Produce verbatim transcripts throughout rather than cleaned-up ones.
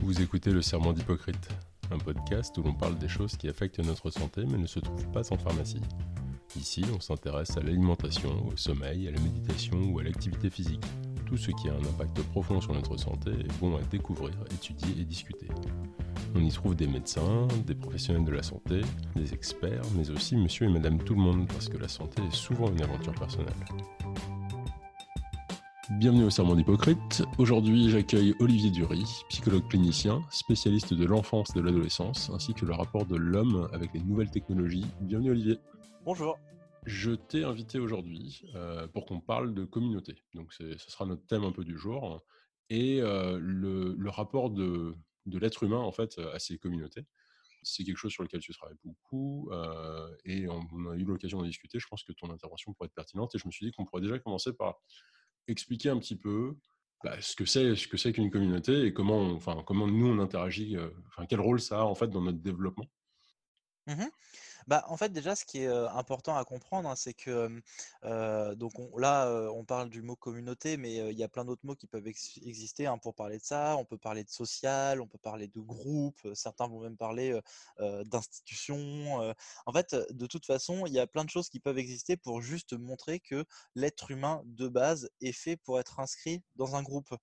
Vous écoutez Le Serment d'Hippocrate, un podcast où l'on parle des choses qui affectent notre santé mais ne se trouvent pas en pharmacie. Ici, on s'intéresse à l'alimentation, au sommeil, à la méditation ou à l'activité physique. Tout ce qui a un impact profond sur notre santé est bon à découvrir, étudier et discuter. On y trouve des médecins, des professionnels de la santé, des experts, mais aussi monsieur et madame tout le monde, parce que la santé est souvent une aventure personnelle. Bienvenue au Serment d'Hippocrate. Aujourd'hui, j'accueille Olivier Dury, psychologue clinicien, spécialiste de l'enfance et de l'adolescence, ainsi que le rapport de l'homme avec les nouvelles technologies. Bienvenue Olivier. Bonjour. Je t'ai invité aujourd'hui euh, pour qu'on parle de communauté. Donc c'est, ce sera notre thème un peu du jour. Et euh, le, le rapport de, de l'être humain en fait à ces communautés. C'est quelque chose sur lequel tu travailles beaucoup euh, et on, on a eu l'occasion d'en discuter. Je pense que ton intervention pourrait être pertinente et je me suis dit qu'on pourrait déjà commencer par expliquer un petit peu bah, ce que c'est, ce que c'est qu'une communauté et comment, on, enfin, comment nous on interagit, euh, enfin, quel rôle ça a en fait dans notre développement. Mmh. Bah, en fait, déjà, ce qui est, heu, important à comprendre, hein, c'est que, hem, heu, donc on là, heu, on parle du mot communauté, mais, heu, il y a plein d'autres mots qui peuvent ex exister, hein, pour parler de ça. On peut parler de social, on peut parler de groupe, heu, certains vont même parler, heu heu, d'institution, heu. En fait, heu, de toute façon, il y a plein de choses qui peuvent exister pour juste montrer que l'être humain, de base, est fait pour être inscrit dans un groupe.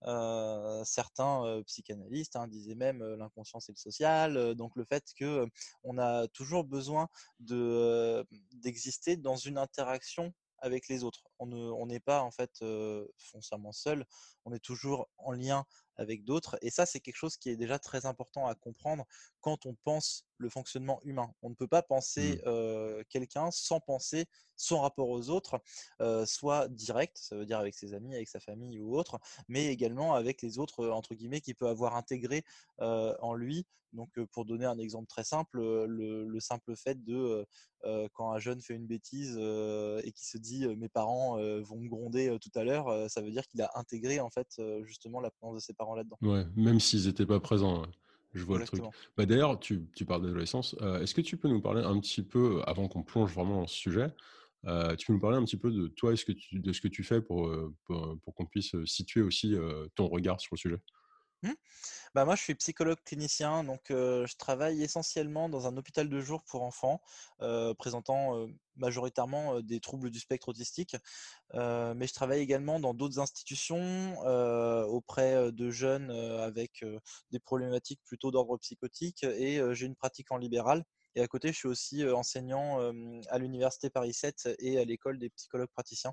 Heu, certains, heu, psychanalystes, hein, disaient même, heu, l'inconscient c'est le social, heu, donc le fait que, heu, on a toujours besoin de, heu, d'exister dans une interaction avec les autres. On ne on n'est pas en fait, heu, foncièrement seul, on est toujours en lien avec d'autres et ça, c'est quelque chose qui est déjà très important à comprendre quand on pense le fonctionnement humain. On ne peut pas penser, Mm. heu, quelqu'un sans penser son rapport aux autres, heu, soit direct, ça veut dire avec ses amis, avec sa famille ou autre, mais également avec les autres, heu, entre guillemets, qu'il peut avoir intégrés, heu, en lui. Donc, heu, pour donner un exemple très simple, heu, le le simple fait de, heu heu, quand un jeune fait une bêtise, heu, et qui se dit, heu: «Mes parents, heu, vont me gronder, heu, tout à l'heure», heu, ça veut dire qu'il a intégré en fait, heu, justement la présence de ses parents là-dedans. Ouais, même s'ils n'étaient pas présents, ouais. Je vois le truc. Exactement. Bah, d'ailleurs, tu, tu parles d'adolescence. Euh, est-ce que tu peux nous parler un petit peu, avant qu'on plonge vraiment dans ce sujet, euh, tu peux nous parler un petit peu de toi et ce que tu, de ce que tu fais pour, euh, pour, pour qu'on puisse situer aussi euh, ton regard sur le sujet? Mmh. Bah, moi, je suis psychologue clinicien, donc heu, je travaille essentiellement dans un hôpital de jour pour enfants, heu, présentant, heu, majoritairement, heu, des troubles du spectre autistique. Heu, mais je travaille également dans d'autres institutions, heu, auprès, heu, de jeunes, heu, avec, heu, des problématiques plutôt d'ordre psychotique et heu, j'ai une pratique en libéral et à côté, je suis aussi, heu, enseignant, hem, à l'université Paris sept et à l'école des psychologues praticiens.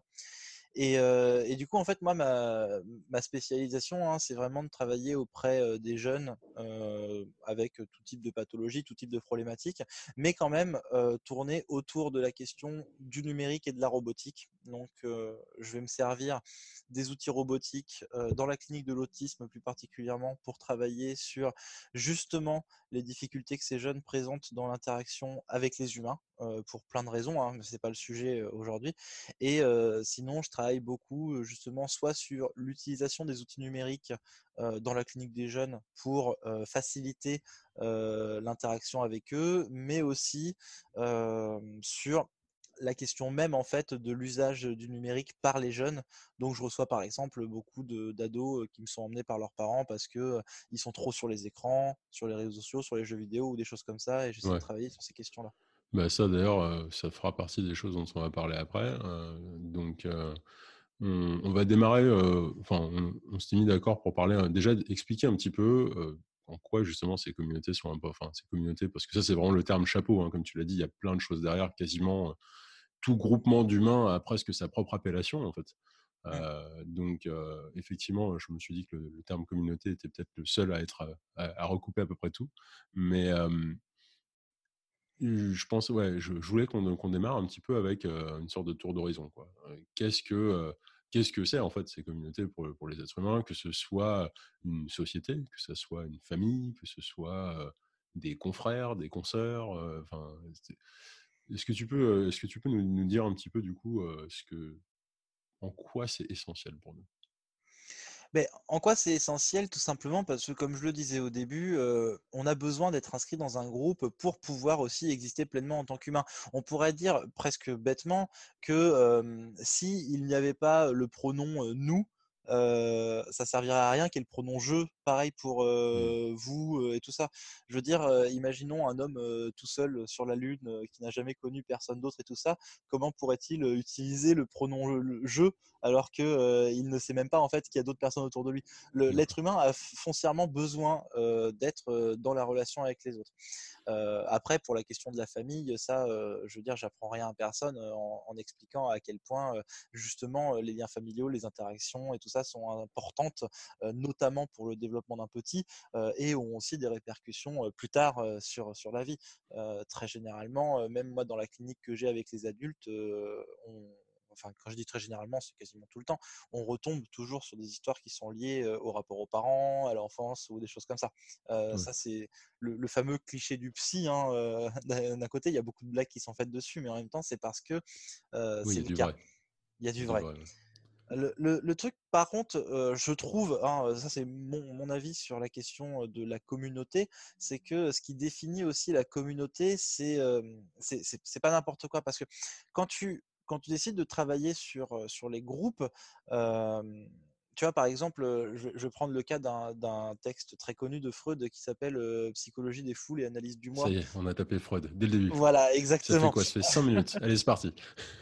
Et heu et du coup, en fait, moi, ma ma spécialisation, hein, c'est vraiment de travailler auprès, heu, des jeunes, heu, avec, tout type de pathologie, tout type de problématiques, mais quand même, heu, tourner autour de la question du numérique et de la robotique. Donc, heu, je vais me servir des outils robotiques, heu, dans la clinique de l'autisme plus particulièrement pour travailler sur, justement, les difficultés que ces jeunes présentent dans l'interaction avec les humains, heu, pour plein de raisons, hein, mais c'est pas le sujet, heu, aujourd'hui. Et heu, sinon, je travaille beaucoup, heu, justement, soit sur l'utilisation des outils numériques, heu, dans la clinique des jeunes pour, heu, faciliter, heu, l'interaction avec eux, mais aussi, hem, sur la question même, en fait, de l'usage du numérique par les jeunes. Donc je reçois, par exemple, beaucoup de d'ados, heu, qui me sont emmenés par leurs parents parce que, heu, ils sont trop sur les écrans, sur les réseaux sociaux, sur les jeux vidéo ou des choses comme ça et j'essaie de Ouais. travailler sur ces questions-là. Bah ça d'ailleurs, euh, ça fera partie des choses dont on va parler après. Euh, donc euh, on, on va démarrer, euh, enfin on, on s'est mis d'accord pour parler, euh, déjà expliquer un petit peu euh, en quoi justement ces communautés sont un peu, enfin ces communautés, parce que ça c'est vraiment le terme chapeau, hein, comme tu l'as dit, il y a plein de choses derrière, quasiment euh, tout groupement d'humains a presque sa propre appellation en fait. Mmh. Euh, donc euh, effectivement, je me suis dit que le, le terme communauté était peut-être le seul à être à, à recouper à peu près tout, mais euh, je pense, ouais, je, je voulais qu'on qu'on démarre un petit peu avec euh, une sorte de tour d'horizon, quoi. Euh, Qu'est-ce que euh, qu'est-ce que c'est en fait ces communautés pour, pour les êtres humains, que ce soit une société, que ce soit une famille, que ce soit euh, des confrères, des consoeurs. euh, Enfin, c'est- est-ce que tu peux, euh, est-ce que tu peux nous, nous dire un petit peu du coup euh, ce que, en quoi c'est essentiel pour nous? Beh, en quoi c'est essentiel? Tout simplement parce que comme je le disais au début, heu, on a besoin d'être inscrit dans un groupe pour pouvoir aussi exister pleinement en tant qu'humain. On pourrait dire presque bêtement que, hem, s'il n'y avait pas le pronom, heu, «nous», euh, ça servirait à rien qu'il y ait le pronom je, pareil pour Mmh. euh, vous euh, et tout ça. Je veux dire, euh, imaginons un homme euh, tout seul sur la Lune euh, qui n'a jamais connu personne d'autre et tout ça. Comment pourrait-il euh, utiliser le pronom le- le je alors que euh, il ne sait même pas en fait qu'il y a d'autres personnes autour de lui. Le- D'accord. L'être humain a foncièrement besoin euh, d'être euh, dans la relation avec les autres. Euh, après, pour la question de la famille, ça, euh, je veux dire, j'apprends rien à personne euh, en, en expliquant à quel point, euh, justement, euh, les liens familiaux, les interactions et tout ça sont importantes, euh, notamment pour le développement d'un petit, euh, et ont aussi des répercussions euh, plus tard euh, sur, sur la vie. Euh, très généralement, euh, même moi, dans la clinique que j'ai avec les adultes, euh, on enfin quand je dis très généralement, c'est quasiment tout le temps, on retombe toujours sur des histoires qui sont liées euh, au rapport aux parents, à l'enfance ou des choses comme ça. Euh, Ouais. ça, c'est le, le fameux cliché du psy. Hein, euh, d'un côté, il y a beaucoup de blagues qui sont faites dessus, mais en même temps, c'est parce que euh, Oui, il y c'est a le du cas. vrai. Il y a Il y du a du vrai. vrai, ouais. Le, le- le truc, par contre, euh, je trouve, hein, ça c'est mon, mon avis sur la question de la communauté, c'est que ce qui définit aussi la communauté, c'est euh, c'est c'est- c'est pas n'importe quoi. Parce que quand tu, quand tu décides de travailler sur, euh, sur les groupes, euh, tu vois, par exemple, euh, je, je vais prendre le cas d'un d'un texte très connu de Freud qui s'appelle euh, Psychologie des foules et analyse du Ça moi. y est, on a tapé Freud dès le début. Voilà, Ça fait exactement. quoi? Ça fait cinq minutes. Allez, c'est parti.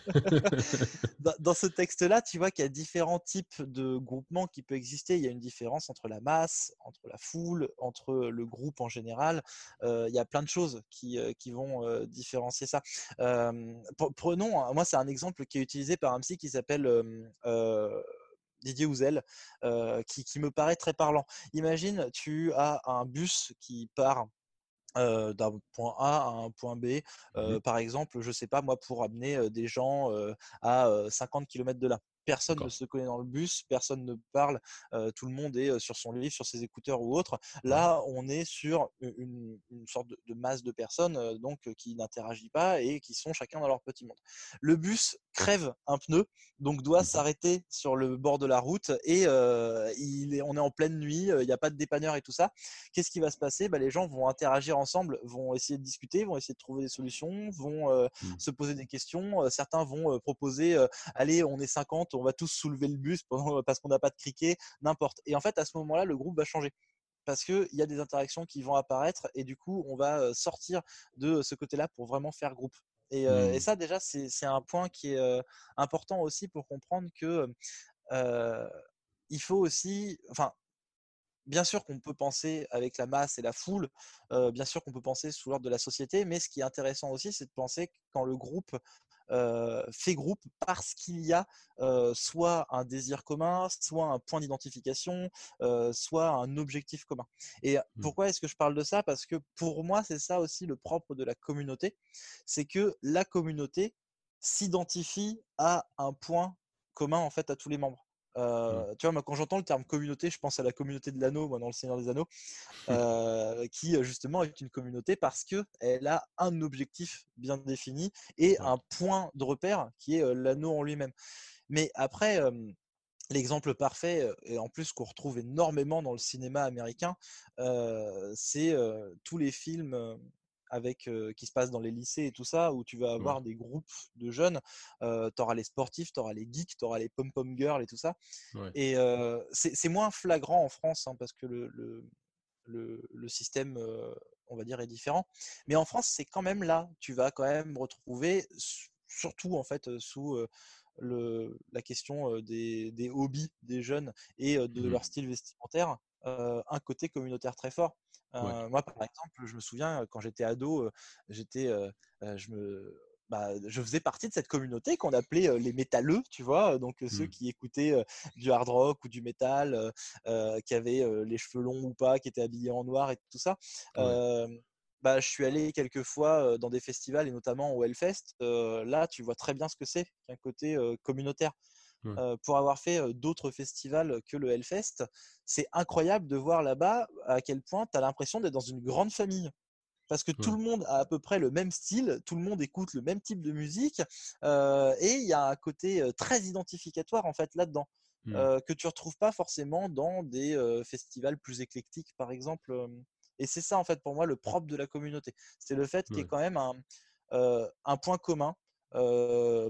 Dans dans ce texte-là, tu vois qu'il y a différents types de groupements qui peuvent exister. Il y a une différence entre la masse, entre la foule, entre le groupe en général. Euh, il y a plein de choses qui, euh, qui vont euh, différencier ça. Euh, pre- prenons, hein, moi c'est un exemple qui est utilisé par un psy qui s'appelle euh, euh, Didier Houzel, euh, qui, qui me paraît très parlant. Imagine, tu as un bus qui part euh, d'un point A à un point B. Mhm. Euh, par exemple, je sais pas, moi, pour amener euh, des gens euh, à euh, cinquante kilomètres de là. Personne ne D'accord. se connaît dans le bus, personne ne parle, euh, tout le monde est euh, sur son livre, sur ses écouteurs ou autre. Ouais. Là, on est sur une, une sorte de, de masse de personnes euh, donc euh, qui n'interagit pas et qui sont chacun dans leur petit monde. Le bus crève un pneu, donc doit Mhm. s'arrêter sur le bord de la route et euh, il est, on est en pleine nuit, euh, il n'y a pas de dépanneur et tout ça. Qu'est-ce qui va se passer? Bah, les gens vont interagir ensemble, vont essayer de discuter, vont essayer de trouver des solutions, vont euh, Mhm. se poser des questions. Euh, certains vont euh, proposer euh, allez, on est cinquante, on va tous soulever le bus pendant, parce qu'on n'a pas de criquet, n'importe. Et en fait, à ce moment-là, le groupe va changer. Parce qu'il y a des interactions qui vont apparaître et du coup, on va euh, sortir de ce côté-là pour vraiment faire groupe. Et, euh, et Mhm. ça, déjà, c'est c'est un point qui est euh, important aussi pour comprendre que euh, il faut aussi, enfin, bien sûr qu'on peut penser avec la masse et la foule, euh, bien sûr qu'on peut penser sous l'ordre de la société, mais ce qui est intéressant aussi, c'est de penser quand le groupe euh, fait groupe parce qu'il y a euh, soit un désir commun, soit un point d'identification, euh, soit un objectif commun. Et Mhm. pourquoi est-ce que je parle de ça? Parce que pour moi, c'est ça aussi le propre de la communauté, c'est que la communauté s'identifie à un point commun en fait à tous les membres. Mhm. Euh, tu vois, moi, quand j'entends le terme communauté, je pense à la communauté de l'anneau, moi, dans Le Seigneur des Anneaux, euh, qui euh, justement est une communauté parce qu'elle a un objectif bien défini et Ouais. un point de repère qui est euh, l'anneau en lui-même. Mais après, euh, l'exemple parfait, euh, et en plus qu'on retrouve énormément dans le cinéma américain, euh, c'est euh, tous les films euh, avec, euh, qui se passent dans les lycées et tout ça, où tu vas Ouais. avoir des groupes de jeunes. Euh, tu auras les sportifs, tu auras les geeks, tu auras les pom-pom girls et tout ça. Ouais. Et euh, c'est c'est moins flagrant en France hein, parce que le, le, le, le système, euh, on va dire, est différent. Mais en France, c'est quand même là. Tu vas quand même retrouver, surtout en fait, euh, sous euh, le, la question euh, des, des hobbies des jeunes et euh, de Mhm. leur style vestimentaire, euh, un côté communautaire très fort. Ouais. Euh, moi, par exemple, je me souviens quand j'étais ado, euh, j'étais, euh, euh, je me bah, je faisais partie de cette communauté qu'on appelait euh, les métalleux, tu vois, donc euh, ceux Mhm. qui écoutaient euh, du hard rock ou du métal, euh, euh, qui avaient euh, les cheveux longs ou pas, qui étaient habillés en noir et tout ça. Ouais. Euh, bah, je suis allé quelques fois euh, dans des festivals et notamment au Hellfest. Euh, là, tu vois très bien ce que c'est qu'un côté euh, communautaire. Ouais. Euh, pour avoir fait euh, d'autres festivals que le Hellfest, c'est incroyable de voir là-bas à quel point tu as l'impression d'être dans une grande famille. Parce que tout Ouais. le monde a à peu près le même style, tout le monde écoute le même type de musique, euh, et il y a un côté euh, très identificatoire en fait là-dedans, Mhm. euh, que tu retrouves pas forcément dans des euh, festivals plus éclectiques par exemple. euh. Et c'est ça en fait pour moi le propre de la communauté, c'est le fait qu'il y ait Ouais. quand même un, euh, un point commun. Euh,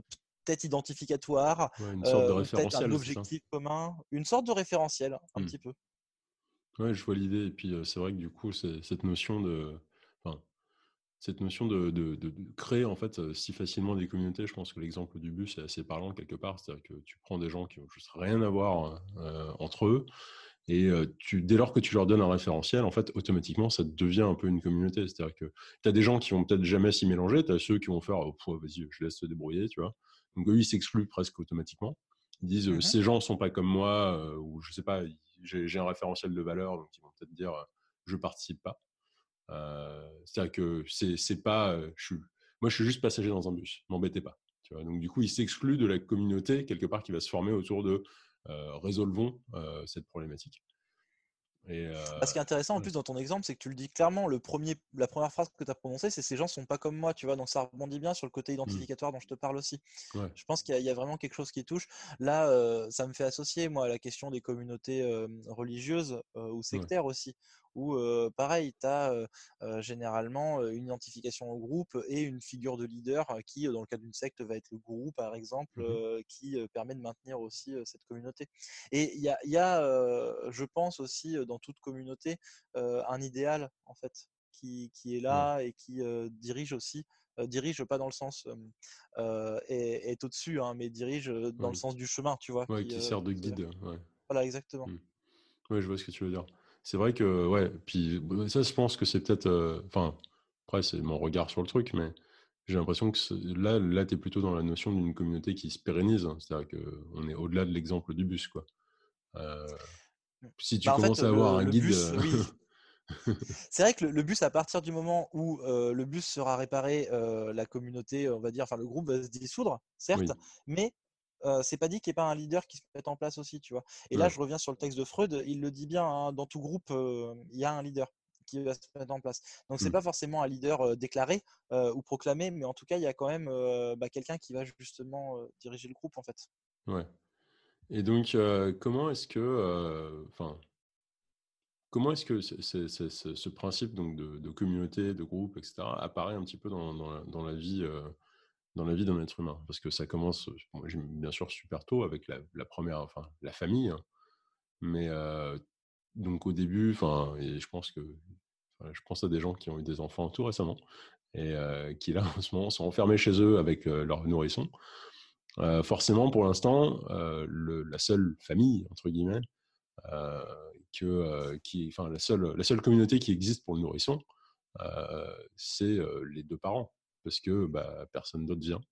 peut-être identificatoire, Ouais, une sorte de euh, ou peut-être un référentiel, c'est ça? objectif commun, une sorte de référentiel, un Mmh. petit peu. Ouais, je vois l'idée et puis, heu, c'est vrai que du coup, c'est cette notion de enfin, cette notion de de de de créer en fait, heu, si facilement des communautés, je pense que l'exemple du bus est assez parlant quelque part. C'est-à-dire que tu prends des gens qui ont juste rien à voir, heu, entre eux et heu, tu dès lors que tu leur donnes un référentiel, en fait, automatiquement, ça devient un peu une communauté. C'est-à-dire que tu as des gens qui vont peut-être jamais s'y mélanger, tu as ceux qui vont faire: «Oh pouah, vas-y, je laisse se débrouiller», tu vois? Donc eux, ils s'excluent presque automatiquement. Ils disent, heu: Mhm, «Ces gens sont pas comme moi», heu, ou je sais pas, ils j'ai j'ai un référentiel de valeurs, donc ils vont peut-être dire, heu: «Je participe pas». Heu, c'est-à-dire que c'est c'est pas, heu, je suis moi, je suis juste passager dans un bus, m'embêtez pas, tu vois? Donc du coup, ils s'excluent de la communauté quelque part qui va se former autour de, heu, résolvons, heu, cette problématique et Bah, ce heu, qui est intéressant en ouais. plus dans ton exemple, c'est que tu le dis clairement. Le premier, la première phrase que tu as prononcée, c'est ces gens sont pas comme moi, tu vois. Donc ça rebondit bien sur le côté Mmh. identificatoire dont je te parle aussi. Ouais, Je pense qu'il y, a il y a vraiment quelque chose qui touche. Là, euh, ça me fait associer, moi, à la question des communautés euh, religieuses euh, ou ouais. sectaires aussi, où, euh, pareil, tu as euh, euh, généralement euh, une identification au groupe et une figure de leader euh, qui, euh, dans le cas d'une secte, va être le gourou, par exemple, Mmh mh. euh, qui euh, permet de maintenir aussi euh, cette communauté. Et il y a, il y a euh, je pense aussi, euh, dans toute communauté, euh, un idéal, en fait, qui, qui est Ouais, là et qui euh, dirige aussi euh, dirige pas dans le sens euh, euh, est, est au-dessus, hein, mais dirige euh, dans le ouais, sens du chemin, tu vois, ouais, qui, qui euh, sert de qui est là. guide, ouais. Voilà, exactement. Mmh. Ouais, je vois ce que tu veux dire. C'est vrai que ouais, puis, bah, ça, je pense que c'est peut-être, heu, enfin, après, c'est mon regard sur le truc, mais j'ai l'impression que ce là là, tu es plutôt dans la notion d'une communauté qui se pérennise, hein. C'est-à-dire qu'on est au-delà de l'exemple du bus, quoi. Heu, Mm. si tu Bah, en fait, commences à avoir le, un le guide, bus, heu oui. C'est vrai que le, le bus, à partir du moment où euh, le bus sera réparé, euh, la communauté, on va dire, enfin le groupe va se dissoudre, certes, oui, mais euh, c'est pas dit qu'il n'y ait pas un leader qui se mette en place aussi, tu vois. Et là, ouais, je reviens sur le texte de Freud, il le dit bien, hein, dans tout groupe, euh, il y a un leader qui va se mettre en place. Donc c'est mmh, pas forcément un leader euh, déclaré euh, ou proclamé, mais en tout cas, il y a quand même euh, bah, quelqu'un qui va justement euh, diriger le groupe, en fait. ouais et donc heu, comment est-ce que, heu, enfin, comment est-ce que ce ce ce ce ce principe donc de de communauté, de groupe et cetera apparaît un petit peu dans dans la dans la vie, heu dans la vie d'un être humain? Parce que ça commence, heu, moi j'aime bien sûr super tôt avec la la première enfin la famille, hein, mais heu, donc au début, enfin et je pense que enfin, je pense à des gens qui ont eu des enfants tout récemment et heu, qui là, en ce moment, sont enfermés chez eux avec, heu, leur nourrisson. Heu, forcément pour l'instant, heu, le la seule «famille» entre guillemets, heu, que, heu, qui enfin la seule la seule communauté qui existe pour le nourrisson, heu, c'est, heu, les deux parents. Parce que, bah, personne d'autre vient.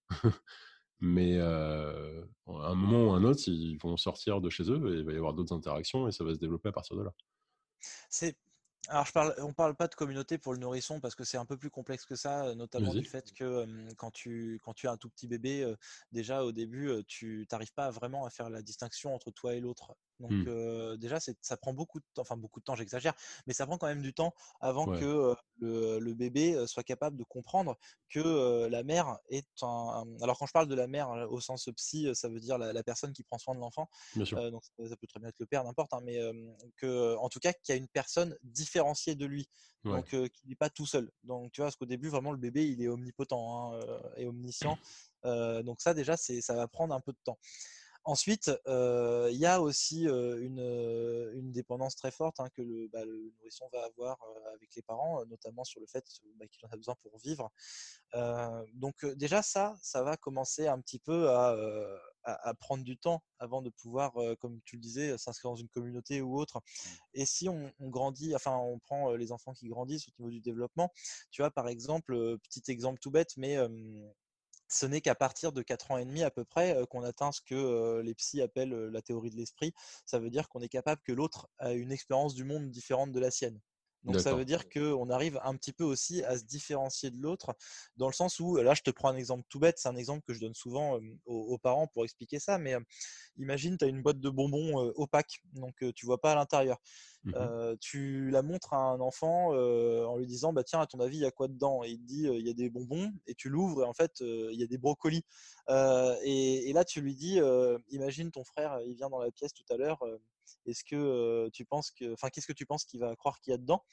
Mais heu, à un moment ou à un autre, ils vont sortir de chez eux et il va y avoir d'autres interactions et ça va se développer à partir de là. C'est alors je parle on parle pas de communauté pour le nourrisson parce que c'est un peu plus complexe que ça, heu, notamment du Vas-y. fait que, hem, quand tu quand tu as un tout petit bébé, heu, déjà au début, heu, tu n'arrives pas vraiment à faire la distinction entre toi et l'autre. Donc, Mmh. heu, déjà c'est ça prend beaucoup de temps, enfin beaucoup de temps, j'exagère, mais ça prend quand même du temps avant que, Ouais, heu, le le bébé, heu, soit capable de comprendre que, heu, la mère est un alors quand je parle de la mère, heu, au sens psy, heu, ça veut dire la la personne qui prend soin de l'enfant, bien sûr. heu, donc ça ça peut très bien être le père, n'importe, hein, mais, hem, que, en tout cas, qu'il y a une personne différenciée de lui, Ouais, donc, heu, qu'il n'est pas tout seul. Donc tu vois? Parce qu'au début, vraiment, le bébé, il est omnipotent, hein, heu, et omniscient, heu, donc ça, déjà, c'est ça va prendre un peu de temps. Ensuite, heu, il y a aussi, heu, une, heu, une dépendance très forte, hein, que le, bah, le nourrisson va avoir, heu, avec les parents, heu, notamment sur le fait, bah, qu'il en a besoin pour vivre. Heu, donc, heu, déjà ça, ça va commencer un petit peu à, heu, à à prendre du temps avant de pouvoir, heu, comme tu le disais, s'inscrire dans une communauté ou autre. Mmh. Et si on on grandit, enfin on prend, heu, les enfants qui grandissent au niveau du développement, tu vois? Par exemple, heu, petit exemple tout bête, mais, hem, ce n'est qu'à partir de quatre ans et demi à peu près, heu, qu'on atteint ce que, heu, les psys appellent, heu, la théorie de l'esprit. Ça veut dire qu'on est capable que l'autre a une expérience du monde différente de la sienne. Donc ça veut d'accord. dire qu'on arrive un petit peu aussi à se différencier de l'autre, dans le sens où, là je te prends un exemple tout bête, c'est un exemple que je donne souvent, hem, aux aux parents pour expliquer ça, mais, hem, imagine tu as une boîte de bonbons, heu, opaque, donc, heu, tu vois pas à l'intérieur. Mmh mh. Heu, tu la montres à un enfant, heu, en lui disant: «Bah, tiens, à ton avis, il y a quoi dedans?» Et il te dit: «Heu, il y a des bonbons», et tu l'ouvres et en fait, heu, il y a des brocolis. Heu et et là, tu lui dis, heu: «Imagine ton frère, il vient dans la pièce tout à l'heure, heu, est-ce que, heu, tu penses que enfin, qu'est-ce que tu penses qu'il va croire qu'il y a dedans?»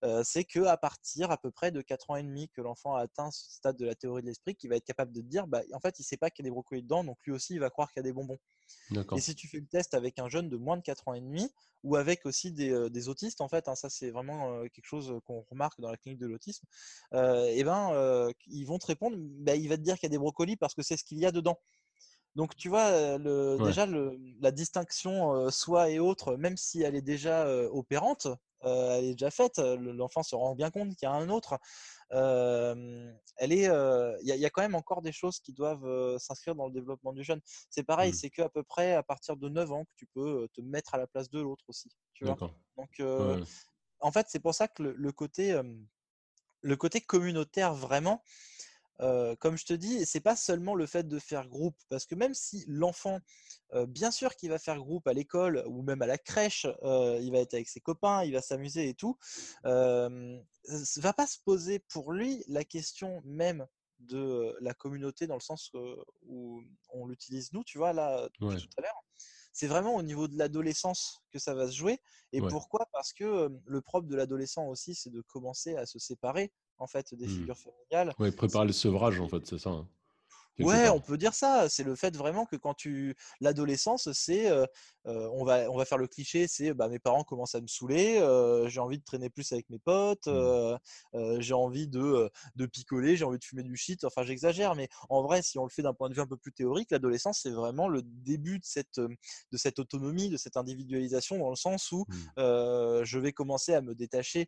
euh, c'est qu'à partir à peu près de quatre ans et demi que l'enfant a atteint ce stade de la théorie de l'esprit, qu'il va être capable de te dire, bah, en fait, il ne sait pas qu'il y a des brocolis dedans, donc lui aussi, il va croire qu'il y a des bonbons. Et D'accord. si tu fais le test avec un jeune de moins de quatre ans et demi, ou avec aussi des, euh, des autistes, en fait, hein, ça c'est vraiment euh, quelque chose qu'on remarque dans la clinique de l'autisme, euh, et ben, euh, ils vont te répondre, bah, il va te dire qu'il y a des brocolis parce que c'est ce qu'il y a dedans. Donc tu vois, euh, le, Ouais. déjà le, la distinction euh, soi et autre, même si elle est déjà euh, opérante, euh, elle est déjà faite, le- l'enfant se rend bien compte qu'il y a un autre. Euh, elle est, euh, il y, a- il y a quand même encore des choses qui doivent euh, s'inscrire dans le développement du jeune. C'est pareil, Mmh. c'est qu'à peu près à partir de neuf ans que tu peux euh, te mettre à la place de l'autre aussi, tu vois. D'accord. Donc euh, Ouais. en fait, c'est pour ça que le, le côté, euh, le côté communautaire vraiment. Heu, comme je te dis, c'est pas seulement le fait de faire groupe, parce que même si l'enfant, heu, bien sûr qu'il va faire groupe à l'école ou même à la crèche, heu, il va être avec ses copains, il va s'amuser et tout, hem, s va pas se poser pour lui la question même de, heu, la communauté dans le sens, heu, où on l'utilise nous, tu vois, là, depuis Ouais. tout à l'heure. C'est vraiment au niveau de l'adolescence que ça va se jouer. Et Ouais. pourquoi? Parce que, hem, le propre de l'adolescent aussi, c'est de commencer à se séparer, en fait, des Mmh. figures familiales. Ouais, C'est préparer le sevrage, en aussi fait, c'est ça, hein, quelque Ouais, part. on peut dire ça. C'est le fait vraiment que quand tu l'adolescence, c'est, heu heu, on va on va faire le cliché, c'est, bah, mes parents commencent à me saouler, heu, j'ai envie de traîner plus avec mes potes, Mmh. heu heu, j'ai envie de, heu, de picoler, j'ai envie de fumer du shit. Enfin, j'exagère, mais en vrai, si on le fait d'un point de vue un peu plus théorique, l'adolescence, c'est vraiment le début de cette, hem, de cette autonomie, de cette individualisation dans le sens où, Mmh. heu, je vais commencer à me détacher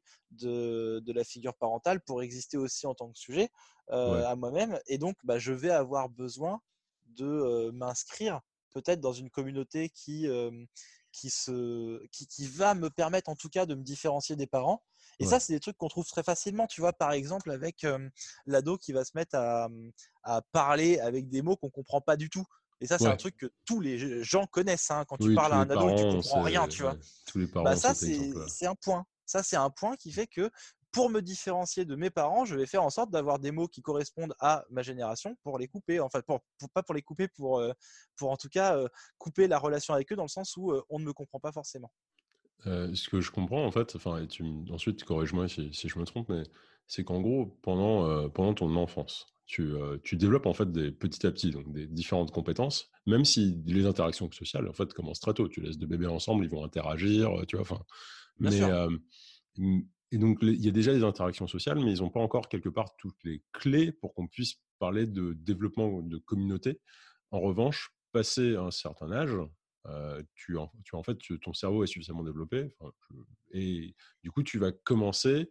de de la figure parentale pour exister aussi en tant que sujet Ouais. euh, à moi-même. Et donc, bah, je vais avoir besoin de euh, m'inscrire peut-être dans une communauté qui, euh, qui, se, qui, qui va me permettre en tout cas de me différencier des parents. Et ça, Ouais. c'est des trucs qu'on trouve très facilement, tu vois, par exemple, avec euh, l'ado qui va se mettre à, à parler avec des mots qu'on ne comprend pas du tout. Et ça, c'est un Ouais. truc que tous les gens connaissent. Hein. Quand tu Oui, parles tous à les un ado et que tu parents ont comprends rien, ces tu vois. ouais, tous les parents Bah ont ça, cet c'est exemple-là. c'est un point. Ça, c'est un point qui fait que pour me différencier de mes parents, je vais faire en sorte d'avoir des mots qui correspondent à ma génération pour les couper. Enfin, pour, pour- pas pour les couper, pour, euh, pour en tout cas euh, couper la relation avec eux dans le sens où euh, on ne me comprend pas forcément. Heu, ce que je comprends, en fait, enfin et tu m ensuite corrige-moi si si je me trompe, mais c'est qu'en gros, pendant, heu, pendant ton enfance, tu, heu, tu développes, en fait, des petit à petit, donc des différentes compétences, même si les interactions sociales, en fait, commencent très tôt. Tu laisses deux bébés ensemble, ils vont interagir, heu, tu vois? Enfin, Bien mais, sûr. hem, mmh et donc les il y a déjà des interactions sociales, mais ils n'ont pas encore quelque part toutes les clés pour qu'on puisse parler de développement de communauté. En revanche, passé un certain âge, Heu, tu en tu en fait, tu ton cerveau est suffisamment développé, enfin, je et du coup, tu vas commencer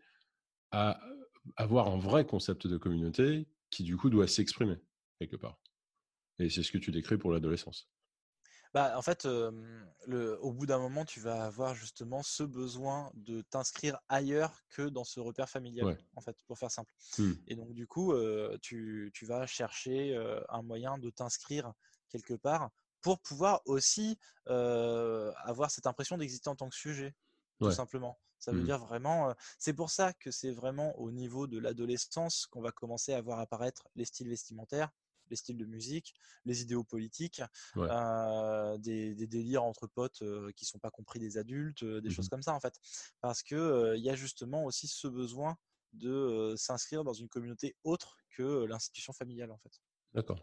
à, avoir un vrai concept de communauté qui, du coup, doit s'exprimer quelque part et c'est ce que tu décris pour l'adolescence. Bah, en fait, hem, le au bout d'un moment, tu vas avoir justement ce besoin de t'inscrire ailleurs que dans ce repère familial, Ouais. en fait, pour faire simple. Mmh. Et donc du coup, heu, tu tu vas chercher, heu, un moyen de t'inscrire quelque part pour pouvoir aussi, heu, avoir cette impression d'exister en tant que sujet, tout Ouais. simplement. Ça veut Mmh. dire vraiment, heu c'est pour ça que c'est vraiment au niveau de l'adolescence qu'on va commencer à voir apparaître les styles vestimentaires, les styles de musique, les idéaux politiques, Ouais. heu, des des délires entre potes, heu, qui sont pas compris des adultes, heu, des Mmh choses mh. comme ça, en fait. Parce que, heu, il y a justement aussi ce besoin de euh, s'inscrire dans une communauté autre que euh, l'institution familiale en fait. D'accord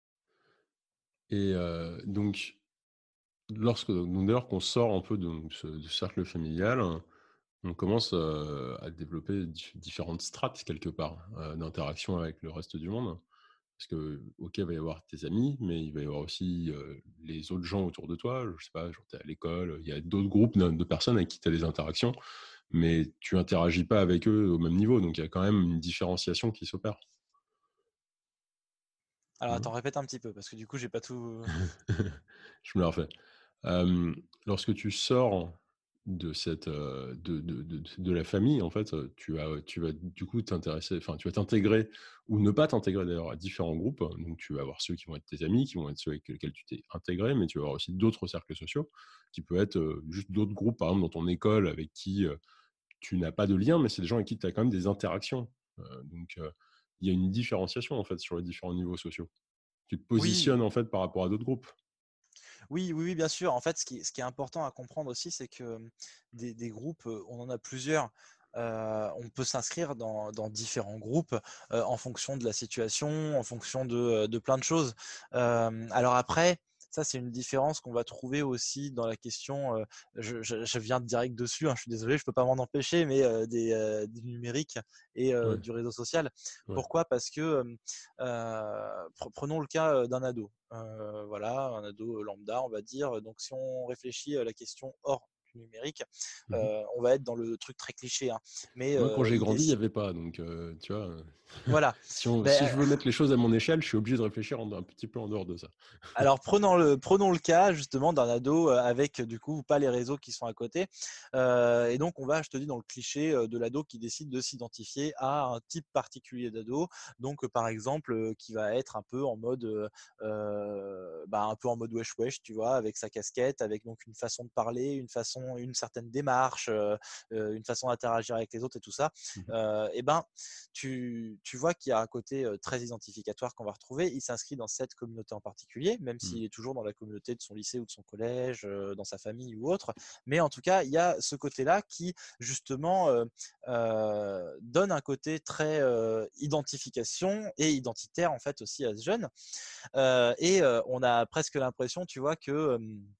et heu, donc lorsque donc dès lors qu'on sort un peu de donc ce du cercle familial, on commence, heu, à développer dif différentes strates quelque part, heu, d'interaction avec le reste du monde. Parce que, OK, il va y avoir tes amis, mais il va y avoir aussi, heu, les autres gens autour de toi. Je sais pas, genre tu es à l'école, il y a d'autres groupes de de personnes avec qui tu as des interactions, mais tu interagis pas avec eux au même niveau, donc il y a quand même une différenciation qui s'opère. Alors Mmh. attends, répète un petit peu parce que du coup j'ai pas tout. Je me la refais. Hem, lorsque tu sors de cette, heu, de de de de la famille, en fait, heu, tu vas tu vas du coup t'intéresser enfin, tu vas t'intégrer ou ne pas t'intégrer d'ailleurs à différents groupes. Donc tu vas avoir ceux qui vont être tes amis, qui vont être ceux avec lesquels tu t'es intégré, mais tu vas avoir aussi d'autres cercles sociaux qui peuvent être, heu, juste d'autres groupes, par exemple dans ton école avec qui, heu, tu n'as pas de lien, mais c'est des gens avec qui tu as quand même des interactions. Heu, donc heu, il y a une différenciation, en fait, sur les différents niveaux sociaux. Tu te Oui, positionnes, en fait, par rapport à d'autres groupes. oui, oui, oui, bien sûr. En fait, ce qui, ce qui est important à comprendre aussi, c'est que euh, des, des groupes, euh, on en a plusieurs. euh, on peut s'inscrire dans, dans différents groupes euh, en fonction de la situation, en fonction de, de plein de choses. Euh, alors après, ça, c'est une différence qu'on va trouver aussi dans la question, euh, je, je, je viens direct dessus, hein, je suis désolé, je ne peux pas m'en empêcher, mais euh, des, euh, du numérique et euh, Ouais, du réseau social. ouais. Pourquoi? Parce que, euh, prenons le cas d'un ado. Euh, voilà, un ado lambda, on va dire. Donc, si on réfléchit à la question hors du numérique, Mmh. euh, on va être dans le truc très cliché, hein. Mais Moi, quand euh, j'ai il grandi, il y décide. avait pas, donc heu, tu vois? Heu, Voilà. si on si Ben, je veux mettre les choses à mon échelle, je suis obligé de réfléchir en un petit peu en dehors de ça. Alors prenons le, prenons le cas justement d'un ado euh, avec du coup pas les réseaux qui sont à côté. Euh, et donc on va, je te dis, dans le cliché euh, de l'ado qui décide de s'identifier à un type particulier d'ado. Donc euh, par exemple euh, qui va être un peu en mode, euh, euh, bah, un peu en mode wesh wesh, tu vois, avec sa casquette, avec donc une façon de parler, une façon, une certaine démarche, euh, euh, une façon d'interagir avec les autres et tout ça. Mmh mh. Euh, et ben tu, tu vois qu'il y a un côté euh, très identificatoire qu'on va retrouver. Il s'inscrit dans cette communauté en particulier, même Mmh. s'il est toujours dans la communauté de son lycée ou de son collège, euh, dans sa famille ou autre. Mais en tout cas, il y a ce côté-là qui, justement, euh, euh, donne un côté très euh, identification et identitaire, en fait, aussi à ce jeune. Euh, et euh, on a presque l'impression, tu vois, que... euh,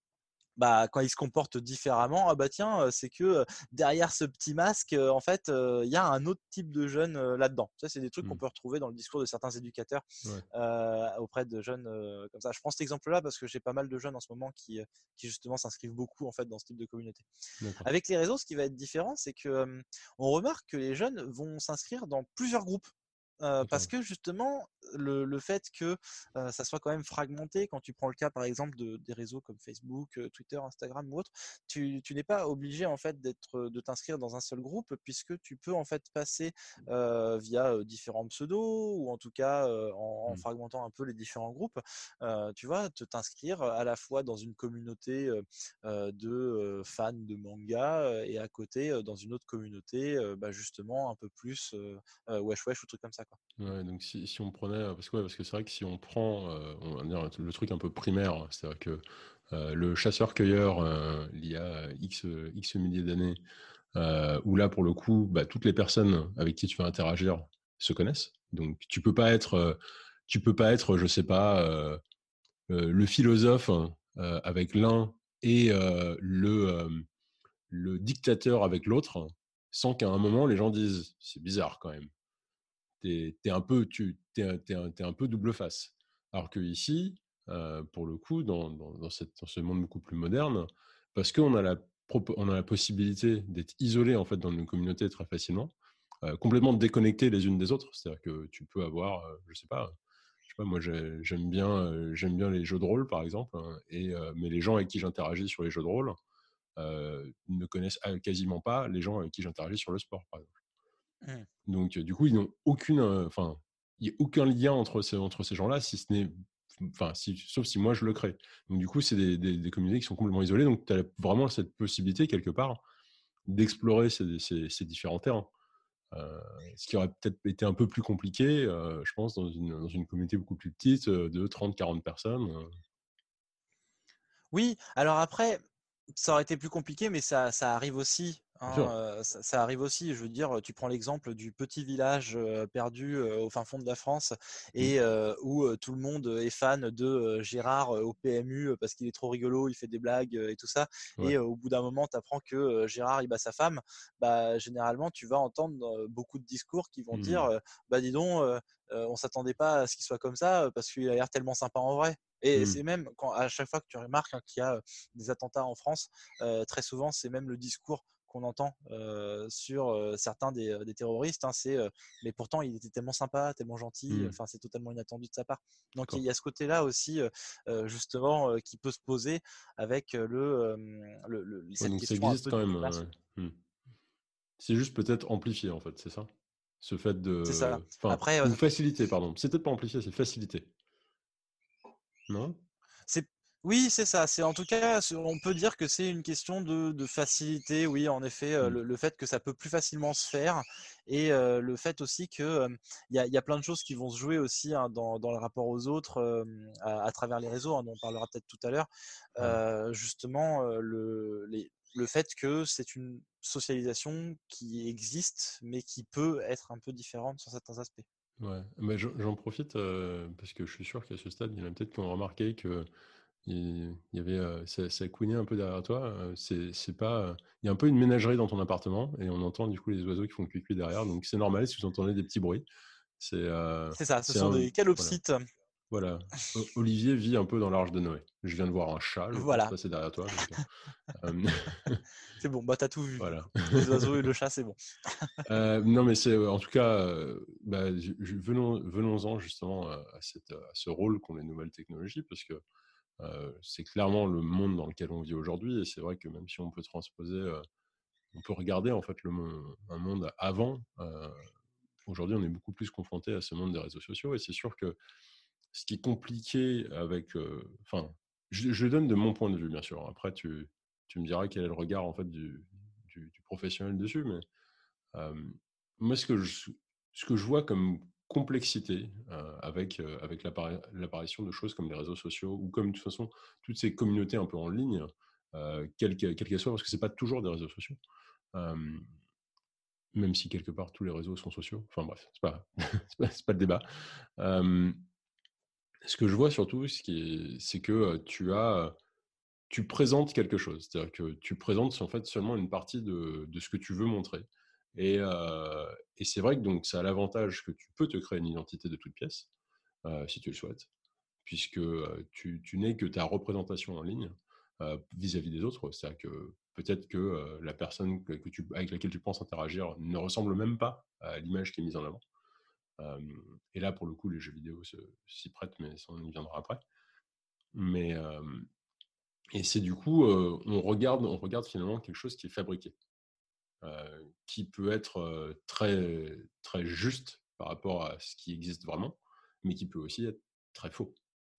bah, quand ils se comportent différemment, ah bah tiens, euh, c'est que euh, derrière ce petit masque, euh, en fait, euh, il y a un autre type de jeune euh, là-dedans. Ça, c'est des trucs qu'on Mmh. peut retrouver dans le discours de certains éducateurs Ouais, euh, auprès de jeunes euh, comme ça. Je prends cet exemple-là parce que j'ai pas mal de jeunes en ce moment qui, euh, qui justement s'inscrivent beaucoup en fait dans ce type de communauté. d'accord. Avec les réseaux, ce qui va être différent, c'est que euh, on remarque que les jeunes vont s'inscrire dans plusieurs groupes. Euh, parce D'accord. que justement, le, le fait que euh, ça soit quand même fragmenté, quand tu prends le cas par exemple de, des réseaux comme Facebook, euh, Twitter, Instagram ou autre, tu, tu n'es pas obligé en fait d'être, de t'inscrire dans un seul groupe puisque tu peux en fait passer euh, via euh, différents pseudos ou en tout cas euh, en, en Mmh. fragmentant un peu les différents groupes, euh, tu vois, te t'inscrire à la fois dans une communauté euh, euh, de euh, fans de manga euh, et à côté euh, dans une autre communauté euh, bah, justement un peu plus euh, euh, wesh wesh ou trucs comme ça quoi. Ouais, donc si si on prenait, heu, parce que ouais, parce que c'est vrai que si on prend, heu, on va dire le truc un peu primaire, c'est-à-dire que, heu, le chasseur-cueilleur, heu, il y a X, heu, X milliers d'années, heu, où là, pour le coup, bah, toutes les personnes avec qui tu vas interagir se connaissent. Donc tu peux pas être, heu, tu peux pas être, je sais pas, heu heu, le philosophe, heu, avec l'un et heu, le, hem, le dictateur avec l'autre, sans qu'à un moment les gens disent: «C'est bizarre quand même». T'es es un peu tu t'es un tu un tu un peu double face. Alors qu'ici, heu, pour le coup, dans dans dans cette dans ce monde beaucoup plus moderne, parce qu'on a la propo on a la possibilité d'être isolé, en fait, dans une communauté très facilement, heu, complètement déconnectés les unes des autres. C'est-à-dire que tu peux avoir, heu, je sais pas, je sais pas, moi j'ai j'aime bien, heu, j'aime bien les jeux de rôle, par exemple, hein, et heu, mais les gens avec qui j'interagis sur les jeux de rôle, heu, ne connaissent, ah, quasiment pas les gens avec qui j'interagis sur le sport, par exemple. Mmh. Donc, heu, du coup, ils n'ont aucune, heu, enfin, il y a aucun lien entre ces entre ces gens-là, si ce n'est enfin, si sauf si moi je le crée. Donc du coup, c'est des des des communautés qui sont complètement isolées, donc tu as vraiment cette possibilité quelque part d'explorer ces ces ces différents terrains. Heu, ce qui aurait peut-être été un peu plus compliqué, heu, je pense dans une dans une communauté beaucoup plus petite, heu, de trente quarante personnes, heu, Oui, alors après, ça aurait été plus compliqué, mais ça, ça arrive aussi, bien hein, sûr. euh, ça, ça arrive aussi. Je veux dire, tu prends l'exemple du petit village euh, perdu euh, au fin fond de la France Mmh, et euh, où euh, tout le monde est fan de euh, Gérard euh, au P M U euh, parce qu'il est trop rigolo, il fait des blagues euh, et tout ça. ouais. Et euh, au bout d'un moment, tu apprends que euh, Gérard, il bat sa femme. Bah, généralement, tu vas entendre euh, beaucoup de discours qui vont dire, Mmh, euh, bah dis donc, euh, euh, on s'attendait pas à ce qu'il soit comme ça euh, parce qu'il a l'air tellement sympa en vrai. Et mmh, c'est même quand à chaque fois que tu remarques hein, qu'il y a des attentats en France, euh, très souvent c'est même le discours qu'on entend euh, sur euh, certains des, euh, des terroristes, hein, c'est euh, mais pourtant il était tellement sympa, tellement gentil, mmh, enfin c'est totalement inattendu de sa part. Donc il d'accord. y a ce côté-là aussi euh, euh, justement euh, qui peut se poser avec euh, le, euh, le, le- Ouais, cette donc ça question un existe peu quand du même, masque. heu, mmh. C'est juste peut-être amplifié, en fait, c'est ça? Ce fait C'est ça. de enfin, Après, ou euh, facilité, pardon. C'est peut-être pas amplifié, c'est facilité. Non? C'est oui, c'est ça. C'est en tout cas, c'est- on peut dire que c'est une question de, de facilité. Oui, en effet, euh, Mmh. le, le fait que ça peut plus facilement se faire et euh, le fait aussi que euh, il y a, il y a plein de choses qui vont se jouer aussi hein, dans, dans le rapport aux autres euh, à, à travers les réseaux, hein, dont on parlera peut-être tout à l'heure. Ouais. Euh, justement, euh, le, les le fait que c'est une socialisation qui existe, mais qui peut être un peu différente sur certains aspects. Ouais, mais j'en j'en profite, heu, parce que je suis sûr qu'à ce stade, il y en a peut-être qui ont remarqué que il il y avait, heu, ça ça couinait un peu derrière toi, heu, c'est c'est pas, heu, il y a un peu une ménagerie dans ton appartement et on entend du coup les oiseaux qui font cuit-cuit derrière, donc c'est normal si vous entendez des petits bruits. C'est, heu, C'est ça, ce c'est sont un des voilà, calopsites. voilà. O Olivier vit un peu dans l'arche de Noé. Je viens de voir un chat, je pense, Voilà, passer derrière toi, donc heu, hem, c'est bon, bah, tu as tout vu du voilà. coup. Les oiseaux et le chat, c'est bon. Heu, non, mais c'est, heu, en tout cas, heu, bah, je je venons venons-en justement à à cette, à ce rôle qu'ont les nouvelles technologies parce que, heu, c'est clairement le monde dans lequel on vit aujourd'hui et c'est vrai que même si on peut transposer, heu, on peut regarder en fait le mon un monde avant, heu, aujourd'hui on est beaucoup plus confronté à ce monde des réseaux sociaux et c'est sûr que ce qui est compliqué avec, heu, enfin, je je donne de mon point de vue bien sûr. Après tu tu me diras quel est le regard en fait du du du professionnel dessus, mais Hem, moi, ce que je ce que je vois comme complexité, heu, avec, heu, avec l'appari l'apparition de choses comme les réseaux sociaux ou comme de toute façon toutes ces communautés un peu en ligne, heu, quelles que quelles qu'elles soient, parce que c'est pas toujours des réseaux sociaux, hem, même si quelque part tous les réseaux sont sociaux. Enfin bref, c'est pas c'est pas c'est pas le débat. Hem, ce que je vois surtout, ce qui est c'est que, heu, tu as, tu présentes quelque chose. C'est-à-dire que tu présentes en fait seulement une partie de de ce que tu veux montrer et heu et c'est vrai que donc ça a l'avantage que tu peux te créer une identité de toute pièce, heu, si tu le souhaites, puisque, heu, tu tu n'es que ta représentation en ligne, heu, vis-à-vis des autres. C'est-à-dire que peut-être que, heu, la personne que que tu avec laquelle tu penses interagir ne ressemble même pas à l'image qui est mise en avant. Hem et là, pour le coup, les jeux vidéo se s'y prêtent, mais ça, on y viendra après. Mais, hem et c'est du coup, heu, on regarde on regarde finalement quelque chose qui est fabriqué, heu, qui peut être, heu, très très juste par rapport à ce qui existe vraiment, mais qui peut aussi être très faux.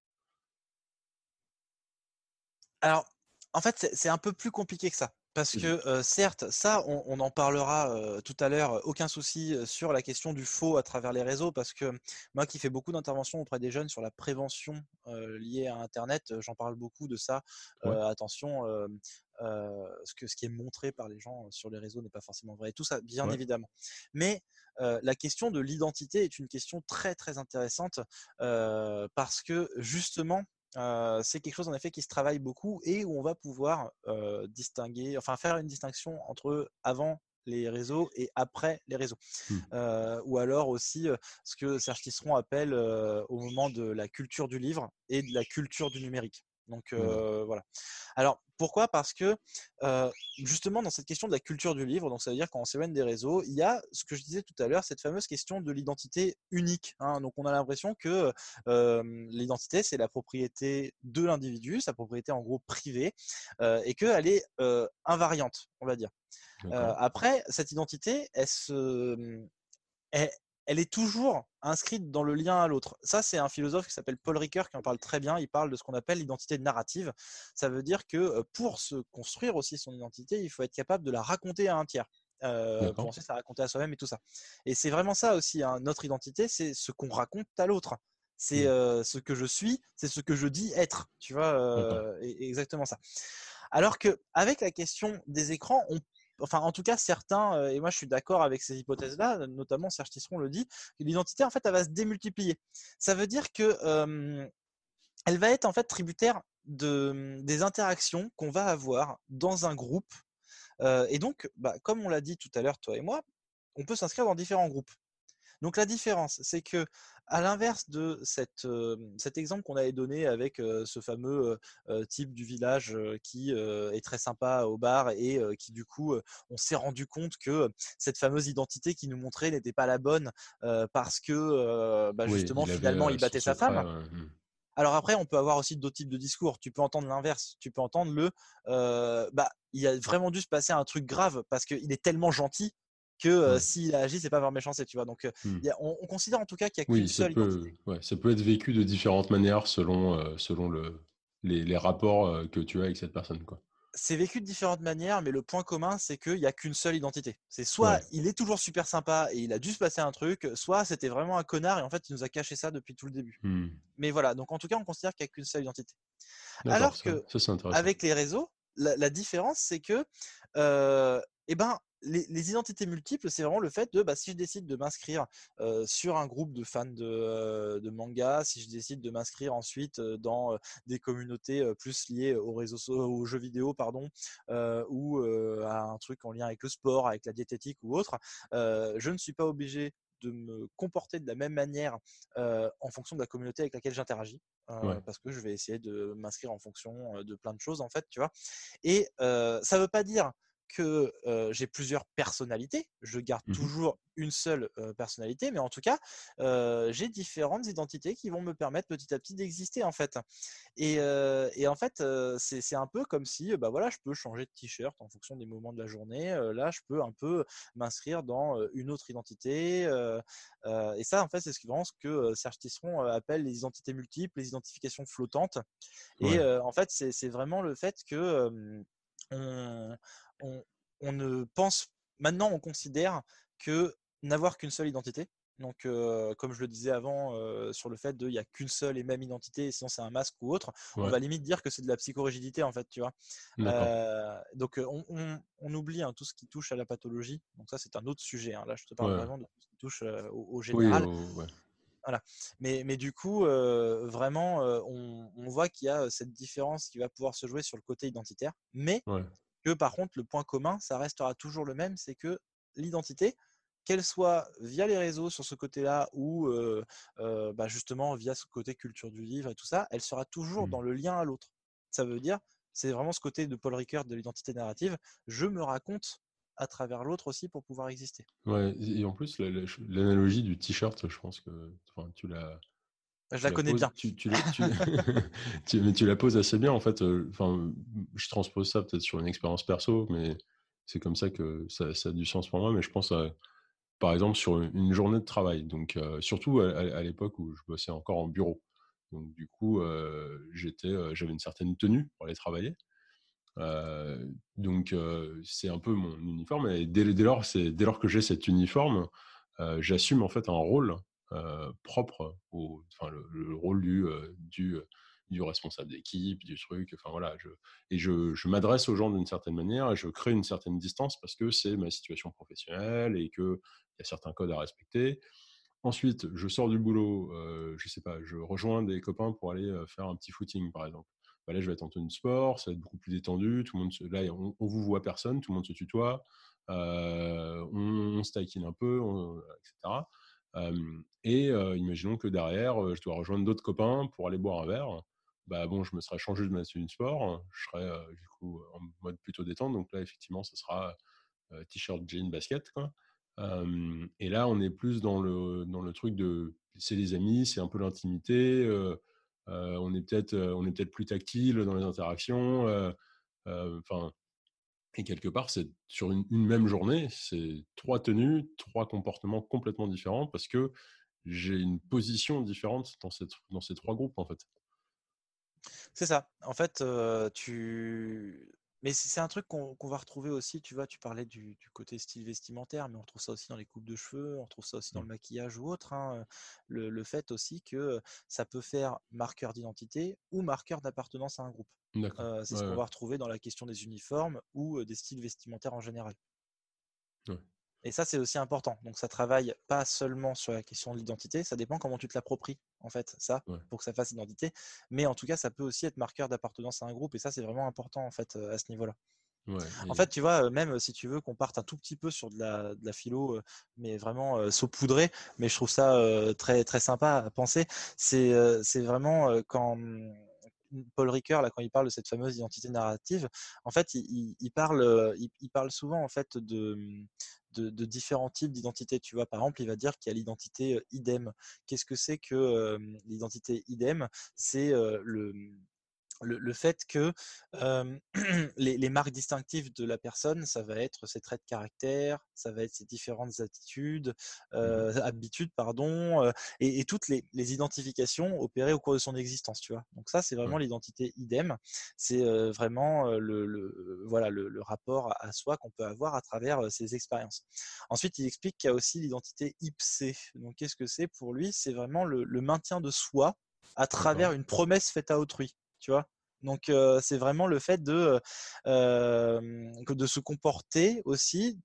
Alors, en fait, c'est c'est un peu plus compliqué que ça. Parce Vas-y. que, heu, certes, ça, on on en parlera, heu, tout à l'heure, aucun souci, heu, sur la question du faux à travers les réseaux. Parce que moi qui fais beaucoup d'interventions auprès des jeunes sur la prévention, heu, liée à internet, heu, j'en parle beaucoup de ça. Ouais, Heu, attention, hem, heu, ce que ce qui est montré par les gens sur les réseaux n'est pas forcément vrai et tout ça, bien ouais. évidemment. Mais, heu, la question de l'identité est une question très, très intéressante, heu, parce que justement, Heu, c'est quelque chose en effet qui se travaille beaucoup et où on va pouvoir, heu, distinguer enfin faire une distinction entre avant les réseaux et après les réseaux. Mmh. Heu, ou alors aussi, heu, ce que Serge Tisseron appelle, heu, au moment de la culture du livre et de la culture du numérique. Donc Ouais. heu, voilà. Alors pourquoi? Parce que, heu, justement dans cette question de la culture du livre, donc ça veut dire quand on s'éloigne des réseaux, il y a ce que je disais tout à l'heure, cette fameuse question de l'identité unique, hein. Donc on a l'impression que, hem, l'identité, c'est la propriété de l'individu, sa propriété en gros privée, heu, et qu'elle est, heu, invariante, on va dire. Heu, D'accord. après cette identité, elle se, mmh, elle elle est toujours inscrite dans le lien à l'autre. Ça, c'est un philosophe qui s'appelle Paul Ricoeur qui en parle très bien. Il parle de ce qu'on appelle l'identité narrative. Ça veut dire que, heu, pour se construire aussi son identité, il faut être capable de la raconter à un tiers, heu, pour D'accord. ensuite la raconter à soi-même et tout ça. Et c'est vraiment ça aussi, hein, notre identité, c'est ce qu'on raconte à l'autre. C'est, Mmh. heu, ce que je suis, c'est ce que je dis être, tu vois? D'accord. Heu, et et exactement ça. Alors qu'avec la question des écrans, on enfin en tout cas certains, heu, et moi je suis d'accord avec ces hypothèses-là, notamment Serge Tisseron le dit, que l'identité en fait elle va se démultiplier. Ça veut dire que, hem, elle va être en fait tributaire de, mmh, des interactions qu'on va avoir dans un groupe, heu, et donc, bah, comme on l'a dit tout à l'heure toi et moi, on peut s'inscrire dans différents groupes. Donc la différence, c'est que à l'inverse de cette, heu, cet exemple qu'on avait donné avec, heu, ce fameux, heu heu, type du village, heu, qui, heu, est très sympa au bar et heu, qui du coup, heu, on s'est rendu compte que, heu, cette fameuse identité qu'il nous montrait n'était pas la bonne, heu, parce que, heu, bah, Oui, justement il avait, finalement heu, il son battait sa secret, femme. heu, mmh. Alors après, on peut avoir aussi d'autres types de discours. Tu peux entendre l'inverse. Tu peux entendre le, heu, bah, il a vraiment dû se passer un truc grave parce qu'il est tellement gentil que, heu, Ouais. s'il a agi, c'est pas par méchanceté, tu vois? Donc, heu, Mmh. il y a on on considère en tout cas qu'il y a qu'une Oui, ça seule peut identité. ouais, ça peut être vécu de différentes manières selon, heu, selon le les les rapports, heu, que tu as avec cette personne, quoi. C'est vécu de différentes manières, mais le point commun, c'est qu'il y a qu'une seule identité. C'est soit Ouais. il est toujours super sympa et il a dû se passer un truc, soit c'était vraiment un connard et en fait, il nous a caché ça depuis tout le début. Mmh. Mais voilà, donc en tout cas, on considère qu'il y a qu'une seule identité. D'accord, Alors ça que ça, c'est intéressant. avec les réseaux, la, la différence, c'est que euh, eh ben, les, les identités multiples, c'est vraiment le fait de bah, si je décide de m'inscrire euh, sur un groupe de fans de, euh, de manga, si je décide de m'inscrire ensuite euh, dans euh, des communautés euh, plus liées aux réseaux so- aux jeux vidéo, pardon, euh, ou euh, à un truc en lien avec le sport, avec la diététique ou autre, euh, je ne suis pas obligé de me comporter de la même manière euh, en fonction de la communauté avec laquelle j'interagis. Euh, Ouais. parce que je vais essayer de m'inscrire en fonction euh, de plein de choses en fait, tu vois. Et euh, ça ne veut pas dire que euh, j'ai plusieurs personnalités, je garde Mhm. toujours une seule euh, personnalité, mais en tout cas, euh, j'ai différentes identités qui vont me permettre petit à petit d'exister en fait. Et, euh, et en fait, euh, c'est, c'est un peu comme si, bah voilà, je peux changer de t-shirt en fonction des moments de la journée. Euh, là, je peux un peu m'inscrire dans euh, une autre identité. Euh, euh, et ça, en fait, c'est ce que, vraiment ce que euh, Serge Tisseron euh, appelle les identités multiples, les identifications flottantes. Et Ouais. euh, en fait, c'est, c'est vraiment le fait que euh, on, on, on ne pense, maintenant, on considère que n'avoir qu'une seule identité. Donc, euh, comme je le disais avant, euh, sur le fait de, il n'y a qu'une seule et même identité, sinon c'est un masque ou autre, on Ouais. va limite dire que c'est de la psychorigidité en fait, tu vois. D'accord. Euh, donc, euh, on, on, on oublie hein, tout ce qui touche à la pathologie. Donc ça, c'est un autre sujet, hein. Là, je te parle Ouais. vraiment de tout ce qui touche euh, au, au Oui. général. oh, ouais. Voilà. Mais, mais du coup, euh, vraiment, euh, on, on voit qu'il y a cette différence qui va pouvoir se jouer sur le côté identitaire, mais Ouais. que par contre, le point commun, ça restera toujours le même, c'est que l'identité, qu'elle soit via les réseaux sur ce côté-là ou euh, euh, bah justement via ce côté culture du livre et tout ça, elle sera toujours Mm. dans le lien à l'autre. Ça veut dire, c'est vraiment ce côté de Paul Ricoeur de l'identité narrative, je me raconte à travers l'autre aussi pour pouvoir exister. Ouais. Et et en plus, la- la- l'analogie du t-shirt, je pense que enfin, tu l'as Je tu la la connais poses, bien. tu, tu, la- tu, tu- mais tu la poses assez bien en fait. euh, Enfin, je transpose ça peut-être sur une expérience perso, mais c'est comme ça que ça, ça a du sens pour moi. Mais je pense à, par exemple sur une une journée de travail. Donc euh, surtout à, à- à l'époque où je bossais encore en bureau. Donc du coup, euh, j'étais, euh, j'avais une certaine tenue pour aller travailler. Euh, donc euh, c'est un peu mon uniforme. Et dès, dès lors, c'est dès lors que j'ai cet uniforme, euh, j'assume en fait un rôle euh, propre au, enfin le, le rôle du euh, du du responsable d'équipe, du truc. Enfin voilà, je, et je, je m'adresse aux gens d'une certaine manière et je crée une certaine distance parce que c'est ma situation professionnelle et que il y a certains codes à respecter. Ensuite, je sors du boulot, euh, je sais pas, je rejoins des copains pour aller euh, faire un petit footing, par exemple. Bah là, je vais être en tenue de sport, ça va être beaucoup plus détendu. Tout le monde se- là, on, on vous voit personne, tout le monde se tutoie, euh, on, on se taquine un peu, on- et cetera. Euh, et euh, imaginons que derrière, euh, je dois rejoindre d'autres copains pour aller boire un verre. Bah bon, je me serais changé de ma tenue de sport, je serais euh, du coup en mode plutôt détente. Donc là, effectivement, ce sera euh, t-shirt, jean, basket, quoi. Euh, et là, on est plus dans le, dans le truc de c'est les amis, c'est un peu l'intimité. Euh, euh, on est peut-être euh, on est peut-être plus tactile dans les interactions. euh, euh, Enfin, et quelque part, c'est sur une, une même journée, c'est trois tenues, trois comportements complètement différents parce que j'ai une position différente dans, cette, dans ces trois groupes, en fait. C'est ça. En fait, euh, tu. Mais c'est c'est un truc qu'on qu'on va retrouver aussi, tu vois, tu parlais du, du côté style vestimentaire, mais on retrouve ça aussi dans les coupes de cheveux, on retrouve ça aussi dans Mm. le maquillage ou autre, hein. Le, le fait aussi que ça peut faire marqueur d'identité ou marqueur d'appartenance à un groupe. D'accord. Euh, c'est Ouais, ce qu'on ouais, va retrouver dans la question des uniformes ou euh, des styles vestimentaires en général. ouais. Et ça, c'est aussi important. Donc, ça travaille pas seulement sur la question de l'identité, ça dépend comment tu te l'appropries, en fait, ça, Ouais, pour que ça fasse identité. Mais en tout cas, ça peut aussi être marqueur d'appartenance à un groupe, et ça, c'est vraiment important, en fait, euh, à ce niveau-là. ouais. En Et, fait, tu vois, euh, même euh, si tu veux qu'on parte un tout petit peu sur de la, de la philo, euh, mais vraiment euh, saupoudré, mais je trouve ça euh, très, très sympa à penser, c'est euh, c'est vraiment euh, quand hum, Paul Ricoeur, là, quand il parle de cette fameuse identité narrative, en fait, il, il- il parle, euh, il, il parle souvent en fait de, de, de différents types d'identité. Tu vois, par exemple, il va dire qu'il y a l'identité euh, idem. Qu'est-ce que c'est que euh, l'identité idem? C'est euh, le le, le fait que euh, les, les marques distinctives de la personne, ça va être ses traits de caractère, ça va être ses différentes attitudes, mhm. euh, habitudes, pardon, euh, et, et toutes les, les identifications opérées au cours de son existence, tu vois. Donc ça, c'est vraiment Ouais, l'identité idem. C'est euh, vraiment euh, le, le, voilà, le, le rapport à, à soi qu'on peut avoir à travers euh, ses expériences. Ensuite, il explique qu'il y a aussi l'identité ipsé. Donc, qu'est-ce que c'est pour lui? C'est vraiment le, le maintien de soi à travers d'accord. une promesse faite à autrui, tu vois. Donc, euh, c'est vraiment le fait de, euh, que de se comporter aussi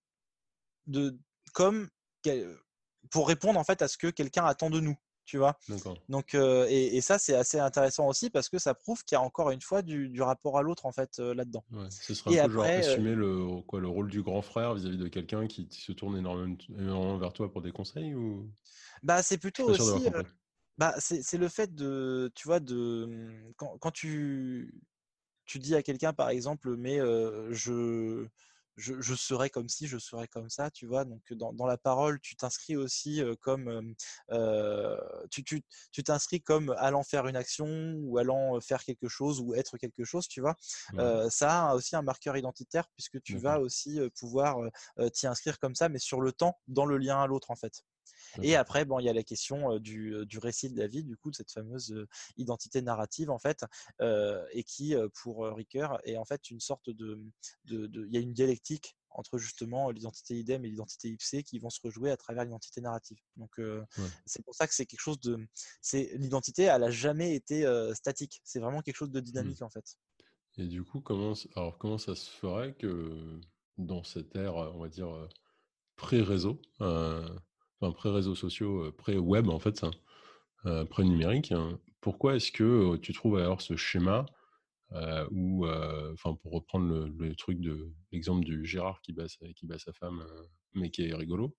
de, comme quel- pour répondre en fait à ce que quelqu'un attend de nous, tu vois. D'accord. Donc, euh, et, et ça, c'est assez intéressant aussi parce que ça prouve qu'il y a encore une fois du, du rapport à l'autre en fait euh, là-dedans. Ouais. Ce serait un Et peu genre après, euh, assumer le, quoi, le rôle du grand frère vis-à-vis de quelqu'un qui t- se tourne énormément, énormément vers toi pour des conseils ou... bah, c'est Je suis plutôt pas sûr d'avoir aussi, euh, compris. bah, c'est c'est le fait de, tu vois, de quand, quand tu tu dis à quelqu'un, par exemple, mais euh, je, je, je serai comme ci, je serai comme ça, tu vois. Donc, dans, dans la parole, tu t'inscris aussi euh, comme, euh, euh, tu, tu, tu t'inscris comme allant faire une action ou allant faire quelque chose ou être quelque chose, tu vois. Ouais, Euh, ça a aussi un marqueur identitaire puisque tu vas d'accord, aussi euh, pouvoir euh, euh, t'y inscrire comme ça, mais sur le temps, dans le lien à l'autre, en fait. Et d'accord. après, bon, il y a la question euh, du, euh, du récit de la vie, du coup, de cette fameuse euh, identité narrative, en fait, euh, et qui, euh, pour euh, Ricoeur, est en fait une sorte de, de, de- il y a une dialectique entre justement l'identité idem et l'identité ipsée qui vont se rejouer à travers l'identité narrative. Donc, euh, Ouais. c'est pour ça que c'est quelque chose de, c'est l'identité, elle a jamais été euh, statique. C'est vraiment quelque chose de Hmm. dynamique, en fait. Et du coup, comment, s- alors, comment ça se ferait que dans cette ère, euh, on va dire, euh, pré-réseau, euh, enfin pré-réseaux sociaux, euh, pré-web en fait, hein, euh, pré-numérique, hein, pourquoi est-ce que euh, tu trouves alors ce schéma euh, où, euh, enfin pour reprendre le, le truc de l'exemple du Gérard qui bat sa, qui bat sa femme, euh, mais qui est rigolo,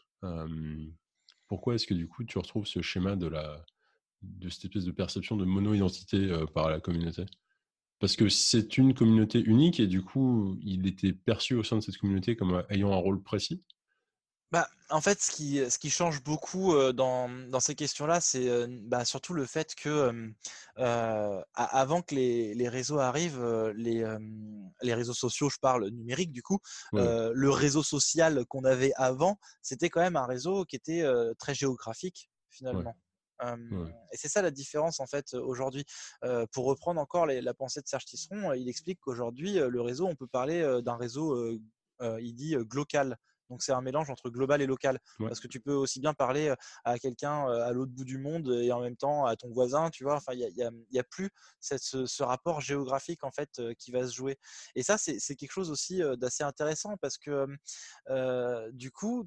euh, pourquoi est-ce que du coup tu retrouves ce schéma de la de cette espèce de perception de mono-identité euh, par la communauté? Parce que c'est une communauté unique et du coup, il était perçu au sein de cette communauté comme euh, ayant un rôle précis. Bah, en fait, ce qui, ce qui change beaucoup euh, dans, dans ces questions-là, c'est euh, bah, surtout le fait que euh, euh, a- avant que les, les réseaux arrivent, euh, les, euh, les réseaux sociaux, je parle numérique du coup, Ouais, euh, le réseau social qu'on avait avant, c'était quand même un réseau qui était euh, très géographique ouais, finalement. Euh, ouais, et c'est ça la différence en fait aujourd'hui. Euh, pour reprendre encore les- la pensée de Serge Tisseron, euh, il explique qu'aujourd'hui, euh, le réseau, on peut parler euh, d'un réseau, euh, euh, il dit, euh, glocal. Donc c'est un mélange entre global et local. ouais. Parce que tu peux aussi bien parler à quelqu'un à l'autre bout du monde et en même temps à ton voisin, tu vois. Enfin, il n'y a, y a, y a, plus cette, ce, ce, rapport géographique en fait qui va se jouer. Et ça, c'est quelque chose aussi d'assez intéressant parce que euh, du coup,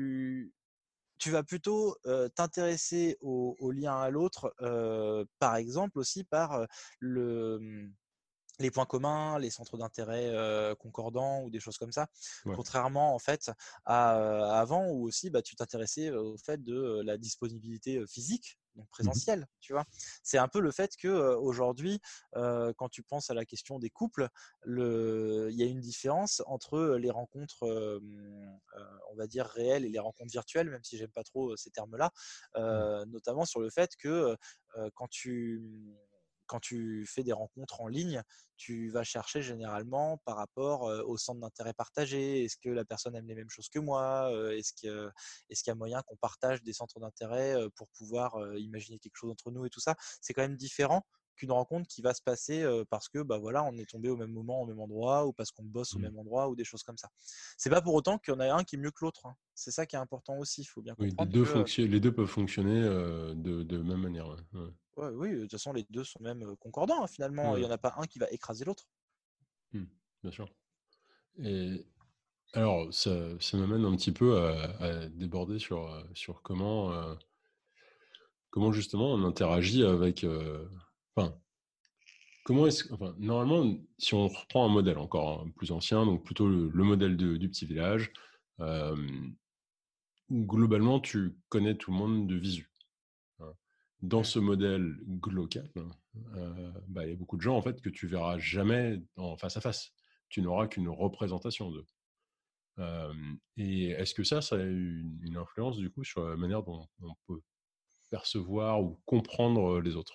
tu tu vas plutôt euh, t'intéresser au, au, lien à l'autre, euh, par exemple aussi par euh, le les points communs, les centres d'intérêt euh, concordants ou des choses comme ça. Ouais. Contrairement en fait à, à avant où aussi bah, tu t'intéressais au fait de euh, la disponibilité physique, donc Mhm. présentielle, tu vois. C'est un peu le fait que euh, aujourd'hui, euh, quand tu penses à la question des couples, le... il y a une différence entre les rencontres, euh, euh, on va dire réelles et les rencontres virtuelles, même si j'aime pas trop ces termes-là, Ouais. euh, notamment sur le fait que euh, quand tu quand tu fais des rencontres en ligne, tu vas chercher généralement par rapport euh, au centre d'intérêt partagé. Est-ce que la personne aime les mêmes choses que moi? Euh, Est-ce que, est-ce qu'il y a moyen qu'on partage des centres d'intérêt euh, pour pouvoir euh, imaginer quelque chose entre nous et tout ça? C'est quand même différent qu'une rencontre qui va se passer euh, parce que bah voilà, on est tombé au même moment, au même endroit, ou parce qu'on bosse au Mhm. même endroit, ou des choses comme ça. C'est pas pour autant qu'il y en a un qui est mieux que l'autre, hein. C'est ça qui est important aussi. Il faut bien Oui, les comprendre deux, que euh, fonction- les deux peuvent fonctionner euh, de, de même manière. Ouais. Ouais. ouais, oui, de toute façon, les deux sont même euh, concordants, hein, finalement. Il Ouais. n'y en a pas un qui va écraser l'autre. Mhm. Bien sûr. Et alors, ça, ça m'amène un petit peu à, à déborder sur, euh, sur comment, euh, comment justement on interagit avec. euh, Enfin, comment est-ce. Enfin, normalement, si on reprend un modèle encore hein, plus ancien, donc plutôt le, le modèle de- du petit village, euh, où globalement, tu connais tout le monde de visu. Hein. Dans Mm. ce modèle glocal, euh, bah, il y a beaucoup de gens en fait que tu verras jamais en face à face. Tu n'auras qu'une représentation d'eux. Euh, et est-ce que ça, ça a eu une, une influence du coup sur la manière dont on peut percevoir ou comprendre les autres?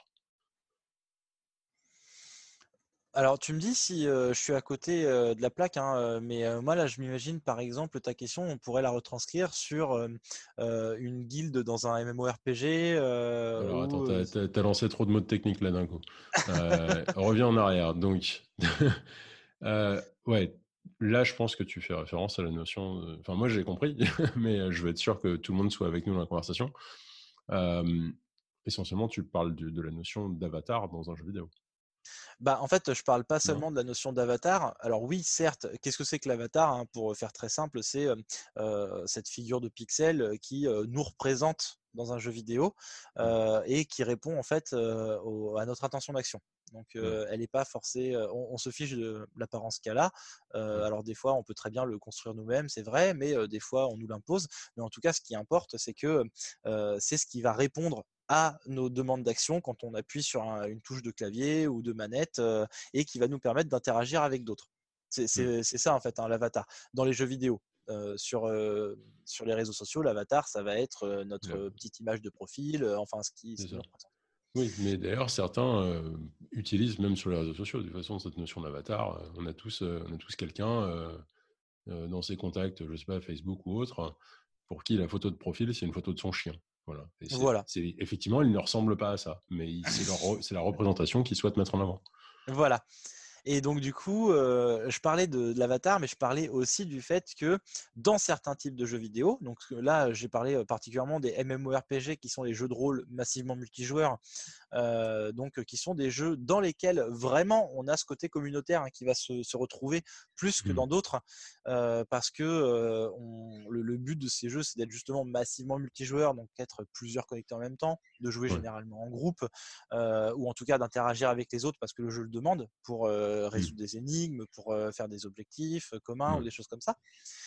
Alors, tu me dis si euh, je suis à côté euh, de la plaque, hein, euh, mais euh, moi là, je m'imagine par exemple ta question, on pourrait la retranscrire sur euh, euh, une guilde dans un MMORPG euh, Alors attends, ou t'as, euh, t'as- t'as lancé trop de mots de technique là d'un coup. Euh, reviens en arrière. Donc, euh, ouais, là je pense que tu fais référence à la notion. de- Enfin, moi j'ai compris, mais euh, je veux être sûr que tout le monde soit avec nous dans la conversation. Euh, essentiellement, tu parles de, de la notion d'avatar dans un jeu vidéo. Bah, en fait, je parle pas Non? seulement de la notion d'avatar. Alors oui, certes, qu'est-ce que c'est que l'avatar, hein? Pour faire très simple, c'est, hem, heu, cette figure de pixel, heu, qui, heu, nous représente dans un jeu vidéo, Mmh. heu et qui répond en fait, heu, au à notre intention d'action. Donc, Ouais, heu, elle est pas forcée, heu, on on se fiche de l'apparence qu'elle a. Heu, ouais. alors des fois, on peut très bien le construire nous-mêmes, c'est vrai, mais, heu, des fois, on nous l'impose. Mais en tout cas, ce qui importe, c'est que, heu, c'est ce qui va répondre à nos demandes d'action quand on appuie sur un une touche de clavier ou de manette, heu et qui va nous permettre d'interagir avec d'autres. C'est Mmh. c'est c'est ça en fait, hein, l'avatar. Dans les jeux vidéo, heu, sur, heu, sur les réseaux sociaux, l'avatar, ça va être, heu, La notre petite image de profil, heu, enfin ce qui ce C'est qui ça. nous représente. Oui, mais d'ailleurs certains, heu, utilisent même sur les réseaux sociaux, de toute façon, cette notion d'avatar, heu, on a tous, heu, on a tous quelqu'un, heu heu, dans ses contacts, je sais pas, Facebook ou autre, pour qui la photo de profil, c'est une photo de son chien. Voilà et c'est Voilà. c'est effectivement, il ne ressemble pas à ça, mais il c'est leur re c'est la représentation qu'ils souhaitent mettre en avant. Voilà. Et donc du coup, heu, je parlais de de l'avatar, mais je parlais aussi du fait que dans certains types de jeux vidéo, donc là, j'ai parlé, heu, particulièrement des MMORPG qui sont les jeux de rôle massivement multijoueurs, heu, donc qui sont des jeux dans lesquels vraiment on a ce côté communautaire, hein, qui va se se retrouver plus que Mmh. dans d'autres, heu, parce que, heu, on le le but de ces jeux, c'est d'être justement massivement multijoueur, donc être plusieurs connectés en même temps, de jouer Ouais. généralement en groupe, heu, ou en tout cas d'interagir avec les autres parce que le jeu le demande pour, heu, Mmh. résoudre des énigmes, pour, heu, faire des objectifs, heu, communs ou Ouais. des choses comme ça.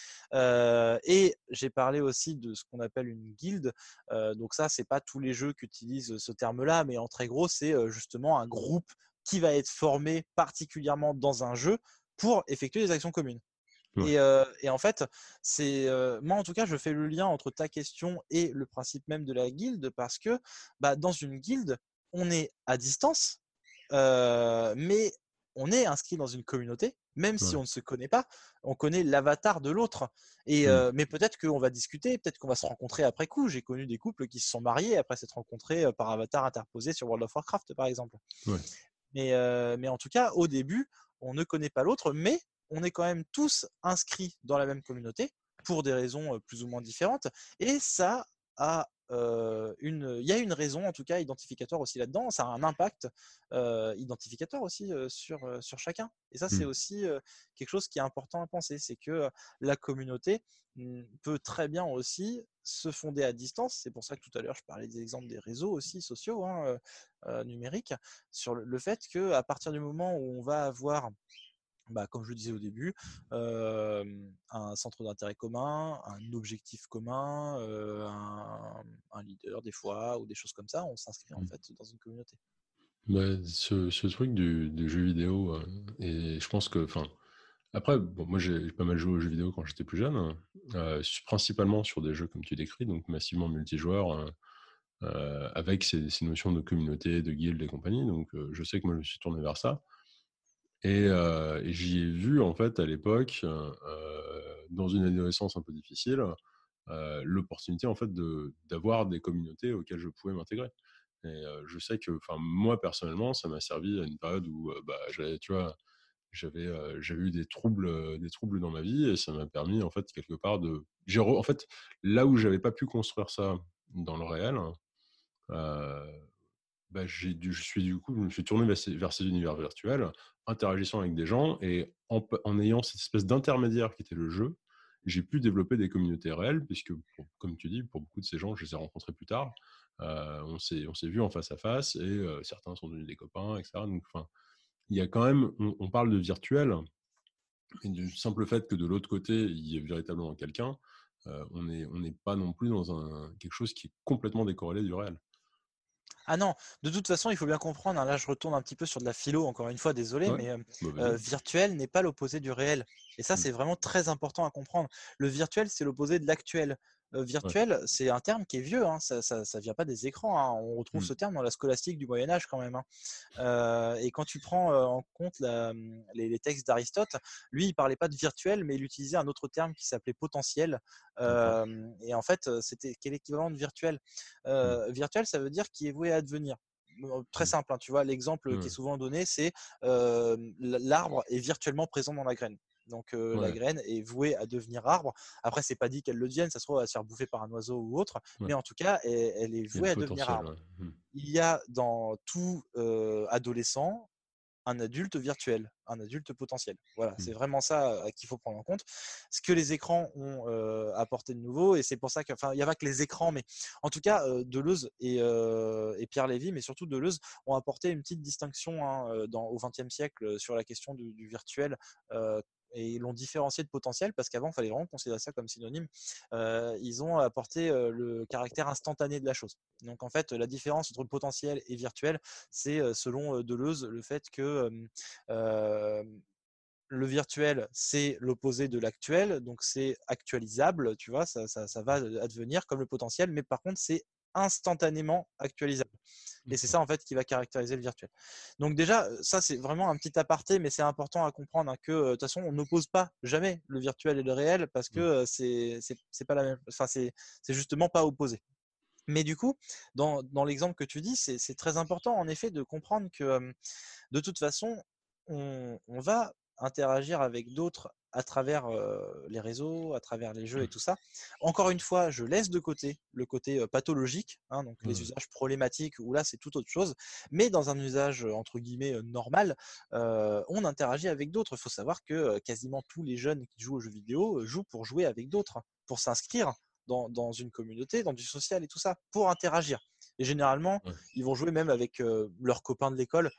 Heu et j'ai parlé aussi de ce qu'on appelle une guilde, heu, donc ça, c'est pas tous les jeux qui utilisent ce terme-là, mais en très gros, c'est, heu, justement un groupe qui va être formé particulièrement dans un jeu pour effectuer des actions communes. Ouais. Et, heu et en fait, c'est, heu, moi en tout cas, je fais le lien entre ta question et le principe même de la guilde parce que, bah, dans une guilde, on est à distance, heu, mais on est inscrit dans une communauté, même si Ouais. on ne se connaît pas, on connaît l'avatar de l'autre et Mmh. heu, mais peut-être qu'on va discuter, peut-être qu'on va se rencontrer après coup. J'ai connu des couples qui se sont mariés après s'être rencontrés, heu, par avatar interposé sur World of Warcraft, par exemple. Ouais. Mais, heu, mais en tout cas, au début, on ne connaît pas l'autre, mais on est quand même tous inscrits dans la même communauté pour des raisons, heu, plus ou moins différentes et ça a, heu, une il y a une raison en tout cas identificatoire aussi là-dedans. Ça a un impact, heu, identificateur aussi, heu, sur, heu, sur chacun et ça, c'est Mmh. aussi, heu, quelque chose qui est important à penser. C'est que, heu, la communauté, mmh, peut très bien aussi se fonder à distance. C'est pour ça que tout à l'heure je parlais des exemples des réseaux aussi sociaux, hein, heu heu, numériques sur le, le fait qu'à partir du moment où on va avoir, bah, comme je le disais au début, euh, un centre d'intérêt commun, un objectif commun, euh, un, un leader des fois, ou des choses comme ça, on s'inscrit en Mmh. fait dans une communauté. Bah, ce ce truc du du jeu vidéo, heu et je pense que enfin, après, bon, moi, j'ai j'ai pas mal joué aux jeux vidéo quand j'étais plus jeune, heu, su principalement sur des jeux comme tu décris, donc massivement multijoueurs, heu heu, avec ces ces notions de communauté, de guilde et compagnie, donc heu, je sais que moi, je me suis tourné vers ça et heu et j'y ai vu, en fait, à l'époque, heu dans une adolescence un peu difficile, heu, l'opportunité, en fait, de d'avoir des communautés auxquelles je pouvais m'intégrer et heu, je sais que, enfin, moi, personnellement, ça m'a servi à une période où, heu, bah, j'avais, tu vois, j'avais, heu, j'avais eu des troubles, heu, des troubles dans ma vie et ça m'a permis, en fait, quelque part de j'ai re en fait, là où j'avais pas pu construire ça dans le réel, heu, bah, j'ai dû je suis du coup, je me suis tourné vers ces vers ces univers virtuels, interagissant avec des gens et en p en ayant cette espèce d'intermédiaire qui était le jeu, j'ai pu développer des communautés réelles puisque pour comme tu dis, pour beaucoup de ces gens, je les ai rencontrés plus tard. Heu, on s'est on s'est vus en face à face et heu, certains sont devenus des copains et cetera donc enfin, il y a quand même on on parle de virtuel et du simple fait que de l'autre côté, il y ait véritablement quelqu'un, heu, on n'est on n'est pas non plus dans un quelque chose qui est complètement décorrélé du réel. Ah non, de toute façon, il faut bien comprendre, hein, là je retourne un petit peu sur de la philo, encore une fois, désolé, Ouais, mais euh, bah, euh, vas-y. virtuel n'est pas l'opposé du réel. Et ça, Mmh. c'est vraiment très important à comprendre. Le virtuel, c'est l'opposé de l'actuel. Euh, Ouais. virtuel, c'est un terme qui est vieux, hein, ça, ça, ça vient pas des écrans, hein. On retrouve Mmh. ce terme dans la scolastique du Moyen Âge quand même, hein. Euh, et quand tu prends euh, en compte la- les, les textes d'Aristote, lui, il parlait pas de virtuel, mais il utilisait un autre terme qui s'appelait potentiel. D'accord. Euh, et en fait, euh, c'était quel équivalent de virtuel? Mmh. Euh, virtuel, ça veut dire qui est voué à advenir. Bon, très Mmh. simple, hein, tu vois, l'exemple qui est Ouais. souvent donné, c'est euh, l'arbre est virtuellement présent dans la graine. Donc euh, la Ouais. graine est vouée à devenir arbre. Après, c'est pas dit qu'elle le devienne, ça se trouve, elle va se faire bouffer par un oiseau ou autre, Ouais. mais en tout cas, elle, elle est Il y a le vouée à devenir potentiel, arbre. ouais. Mmh. Il y a dans tout euh, adolescent un adulte virtuel, un adulte potentiel. Voilà, Mmh. c'est vraiment ça euh, qu'il faut prendre en compte. Ce que les écrans ont euh, apporté de nouveau, et c'est pour ça que, enfin, il n'y a pas que les écrans, mais en tout cas, euh, Deleuze et, euh, et Pierre Lévy, mais surtout Deleuze, ont apporté une petite distinction hein, euh, dans, au vingtième siècle sur la question du, du virtuel. Euh, et ils l'ont différencié de potentiel parce qu'avant, il fallait vraiment considérer ça comme synonyme. Euh, ils ont apporté euh, le caractère instantané de la chose. Donc, en fait, la différence entre potentiel et virtuel, c'est euh, selon euh, Deleuze le fait que euh, le virtuel, c'est l'opposé de l'actuel, donc c'est actualisable, tu vois, ça, ça, ça va advenir comme le potentiel, mais par contre, c'est instantanément actualisable. Et c'est ça, en fait, qui va caractériser le virtuel. Donc déjà, ça, c'est vraiment un petit aparté, mais c'est important à comprendre hein, que, de toute façon, on n'oppose pas jamais le virtuel et le réel parce que Mmh. euh, c'est, c'est, c'est pas la même, enfin, c'est, c'est justement pas opposé. Mais du coup, dans, dans l'exemple que tu dis, c'est, c'est très important, en effet, de comprendre que, euh, de toute façon, on, on va interagir avec d'autres à travers euh, les réseaux, à travers les jeux et Mmh. tout ça. Encore une fois, je laisse de côté le côté euh, pathologique, hein, donc Ouais, les ouais. usages problématiques, où là c'est tout autre chose, mais dans un usage euh, entre guillemets euh, normal, euh, on interagit avec d'autres. Il faut savoir que euh, quasiment tous les jeunes qui jouent aux jeux vidéo euh, jouent pour jouer avec d'autres, pour s'inscrire dans, dans une communauté, dans du social et tout ça, pour interagir. Et généralement, Ouais. ils vont jouer même avec euh, leurs copains de l'école.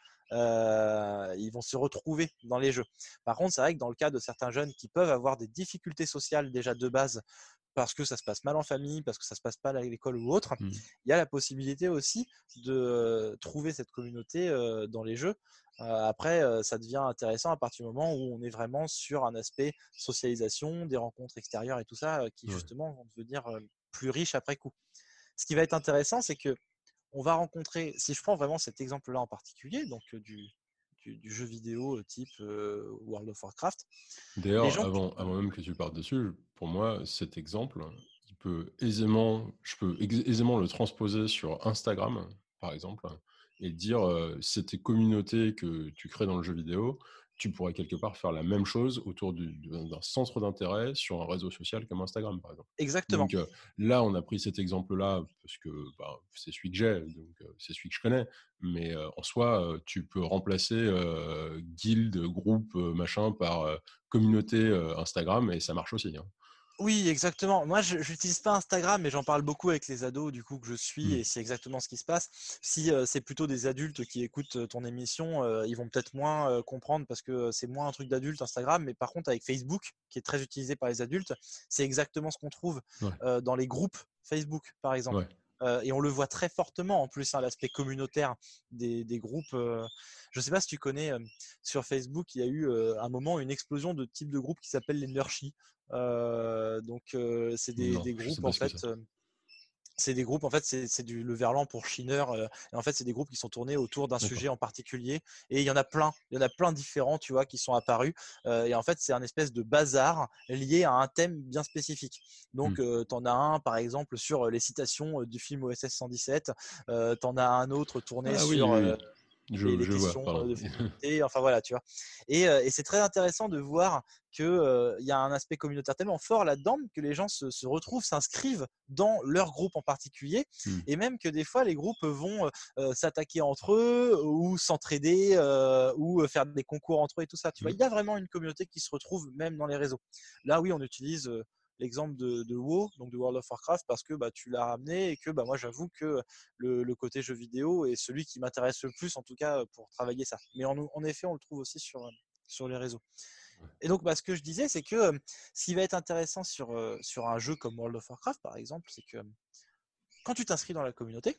Euh, ils vont se retrouver dans les jeux. Par contre, c'est vrai que dans le cas de certains jeunes qui peuvent avoir des difficultés sociales déjà de base, parce que ça se passe mal en famille, parce que ça se passe pas à l'école ou autre, Mmh. il y a la possibilité aussi de euh, trouver cette communauté euh, dans les jeux. Euh, après, euh, ça devient intéressant à partir du moment où on est vraiment sur un aspect socialisation, des rencontres extérieures et tout ça, euh, qui Ouais. justement vont devenir euh, plus riches après coup. Ce qui va être intéressant, c'est que on va rencontrer, si je prends vraiment cet exemple-là en particulier, donc euh, du, du, du jeu vidéo euh, type euh, World of Warcraft, les D'ailleurs, gens qui... avant avant même que tu partes dessus, pour moi, cet exemple, il peut aisément je peux ex aisément le transposer sur Instagram, par exemple, et dire, heu, cette communauté que tu crées dans le jeu vidéo, tu pourrais quelque part faire la même chose autour du d'un d'un centre d'intérêt sur un réseau social comme Instagram, par exemple. Exactement. Donc, heu, là, on a pris cet exemple-là parce que, bah, c'est celui que j'ai, donc, heu, c'est celui que je connais. Mais, heu, en soi, heu, tu peux remplacer, heu, guilde, groupe, heu, machin par, heu, communauté euh, Instagram et ça marche aussi, hein. Oui, exactement. Moi, je n'utilise pas Instagram, mais j'en parle beaucoup avec les ados du coup que je suis, Hmm. et c'est exactement ce qui se passe. Si euh, c'est plutôt des adultes qui écoutent euh, ton émission, euh, ils vont peut-être moins euh, comprendre parce que c'est moins un truc d'adulte Instagram. Mais par contre, avec Facebook, qui est très utilisé par les adultes, c'est exactement ce qu'on trouve Ouais, euh, dans les groupes Facebook, par exemple. ouais. Euh, et on le voit très fortement en plus, hein, l'aspect communautaire des, des groupes. euh. Je ne sais pas si tu connais, euh, sur Facebook, il y a eu euh, un moment une explosion de type de groupe qui s'appelle les Nurshi. Euh, donc euh, c'est des, Non, des je sais groupes pas en ce que c'est. fait. euh, c'est des groupes en fait, c'est c'est du le verlan pour chineur. Euh, et en fait, c'est des groupes qui sont tournés autour d'un D'accord. sujet en particulier. Et il y en a plein, il y en a plein différents, tu vois, qui sont apparus. Euh, et en fait, c'est un espèce de bazar lié à un thème bien spécifique. Hmm. Donc, euh, t'en as un par exemple sur les citations euh, du film O S S cent dix-sept. Euh, t'en as un autre tourné Ah oui, sur oui, euh, oui. les, Je, les je vois, questions pardon. de féminité, enfin voilà, tu vois. Et, euh, et c'est très intéressant de voir qu'il euh, y a un aspect communautaire tellement fort là-dedans que les gens se, se retrouvent, s'inscrivent dans leur groupe en particulier, Hmm. et même que des fois les groupes vont euh, s'attaquer entre eux ou s'entraider euh, ou faire des concours entre eux et tout ça. Tu vois, Hmm. il y a vraiment une communauté qui se retrouve même dans les réseaux. Là, oui, on utilise euh, l'exemple de, de WoW, donc de World of Warcraft, parce que bah, tu l'as ramené et que bah, moi j'avoue que le, le côté jeu vidéo est celui qui m'intéresse le plus, en tout cas pour travailler ça. Mais en, en effet, on le trouve aussi sur, euh, sur les réseaux. Et donc, bah, ce que je disais, c'est que euh, ce qui va être intéressant sur, euh, sur un jeu comme World of Warcraft, par exemple, c'est que euh, quand tu t'inscris dans la communauté,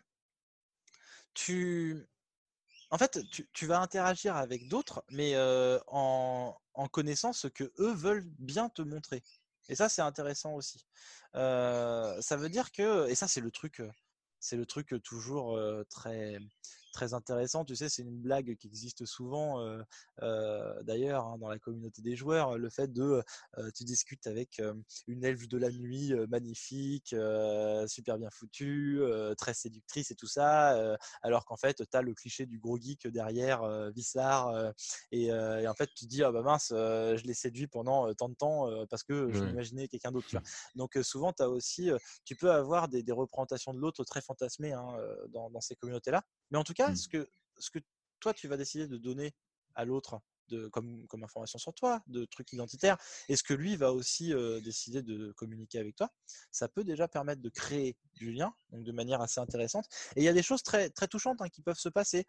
tu, en fait, tu, tu vas interagir avec d'autres, mais euh, en, en connaissant ce que eux veulent bien te montrer. Et ça, c'est intéressant aussi. Euh, ça veut dire que, et ça, c'est le truc, euh, c'est le truc toujours euh, très, très intéressant. Tu sais, c'est une blague qui existe souvent, euh, euh, d'ailleurs, hein, dans la communauté des joueurs, le fait de, euh, tu discutes avec euh, une elfe de la nuit euh, magnifique, euh, super bien foutue, euh, très séductrice et tout ça. Euh, alors qu'en fait, tu as le cliché du gros geek derrière, euh, Vissard, euh, et, euh, et en fait, tu te dis, ah bah mince, euh, je l'ai séduit pendant euh, tant de temps euh, parce que je Ouais. m'imaginais quelqu'un d'autre, tu vois. Donc euh, souvent, tu as aussi, euh, tu peux avoir des, des représentations de l'autre très fantasmées hein, euh, dans, dans ces communautés-là. Mais en tout cas, Hmm. ce que, ce que toi, tu vas décider de donner à l'autre de, comme, comme information sur toi, de trucs identitaires, et ce que lui va aussi euh, décider de communiquer avec toi, ça peut déjà permettre de créer du lien, donc de manière assez intéressante. Et il y a des choses très, très touchantes hein, qui peuvent se passer.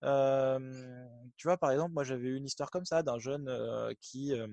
Euh, tu vois, par exemple, moi j'avais eu une histoire comme ça d'un jeune euh, qui euh,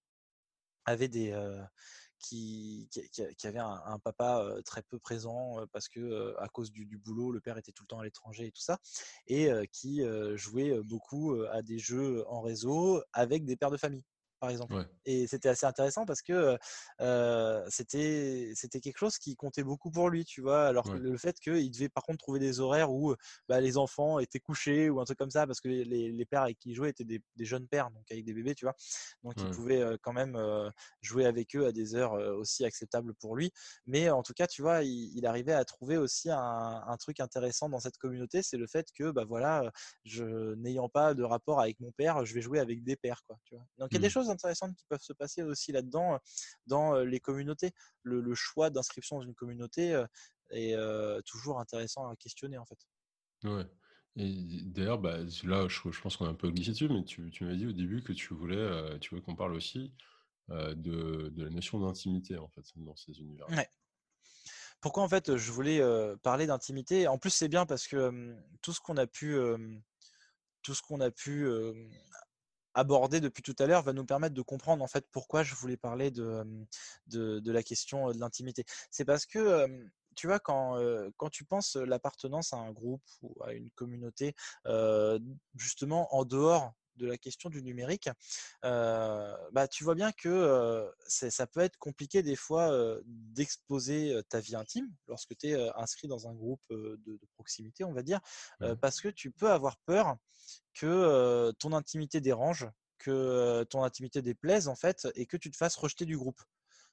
avait des, euh, qui, qui, qui avait un, un papa euh, très peu présent euh, parce que euh, à cause du, du boulot, le père était tout le temps à l'étranger et tout ça, et euh, qui euh, jouait euh, beaucoup euh, à des jeux en réseau avec des pères de famille, par exemple. Ouais, Et c'était assez intéressant parce que euh, c'était c'était quelque chose qui comptait beaucoup pour lui, tu vois. Alors que ouais, le fait qu'il devait par contre trouver des horaires où bah, les enfants étaient couchés ou un truc comme ça, parce que les, les pères avec qui il jouait étaient des, des jeunes pères, donc avec des bébés, tu vois. Donc il ouais, pouvait euh, quand même euh, jouer avec eux à des heures euh, aussi acceptables pour lui. Mais en tout cas, tu vois, il, il arrivait à trouver aussi un, un, truc intéressant dans cette communauté, c'est le fait que, bah voilà, je n'ayant pas de rapport avec mon père, je vais jouer avec des pères, quoi. Tu vois. Donc il y a des mmh, choses intéressantes qui peuvent se passer aussi là-dedans, dans les communautés. Le, le choix d'inscription dans une communauté euh, est euh, toujours intéressant à questionner, en fait. ouais. Et d'ailleurs, bah, là, je, je pense qu'on a un peu glissé dessus, mais tu, tu m'as dit au début que tu voulais, euh, tu voulais qu'on parle aussi euh, de, de la notion d'intimité en fait dans ces univers-là. Ouais. Pourquoi en fait je voulais euh, parler d'intimité? En plus, c'est bien parce que euh, tout ce qu'on a pu, euh, tout ce qu'on a pu euh, aborder depuis tout à l'heure va nous permettre de comprendre en fait pourquoi je voulais parler de, de, de la question de l'intimité. C'est parce que euh, tu vois, quand, euh, quand tu penses l'appartenance à un groupe ou à une communauté, euh, justement en dehors de la question du numérique, euh, bah, tu vois bien que euh, ça peut être compliqué des fois euh, d'exposer ta vie intime lorsque tu es euh, inscrit dans un groupe euh, de, de proximité, on va dire, euh, Ouais. parce que tu peux avoir peur que euh, ton intimité dérange, que euh, ton intimité déplaise en fait, et que tu te fasses rejeter du groupe.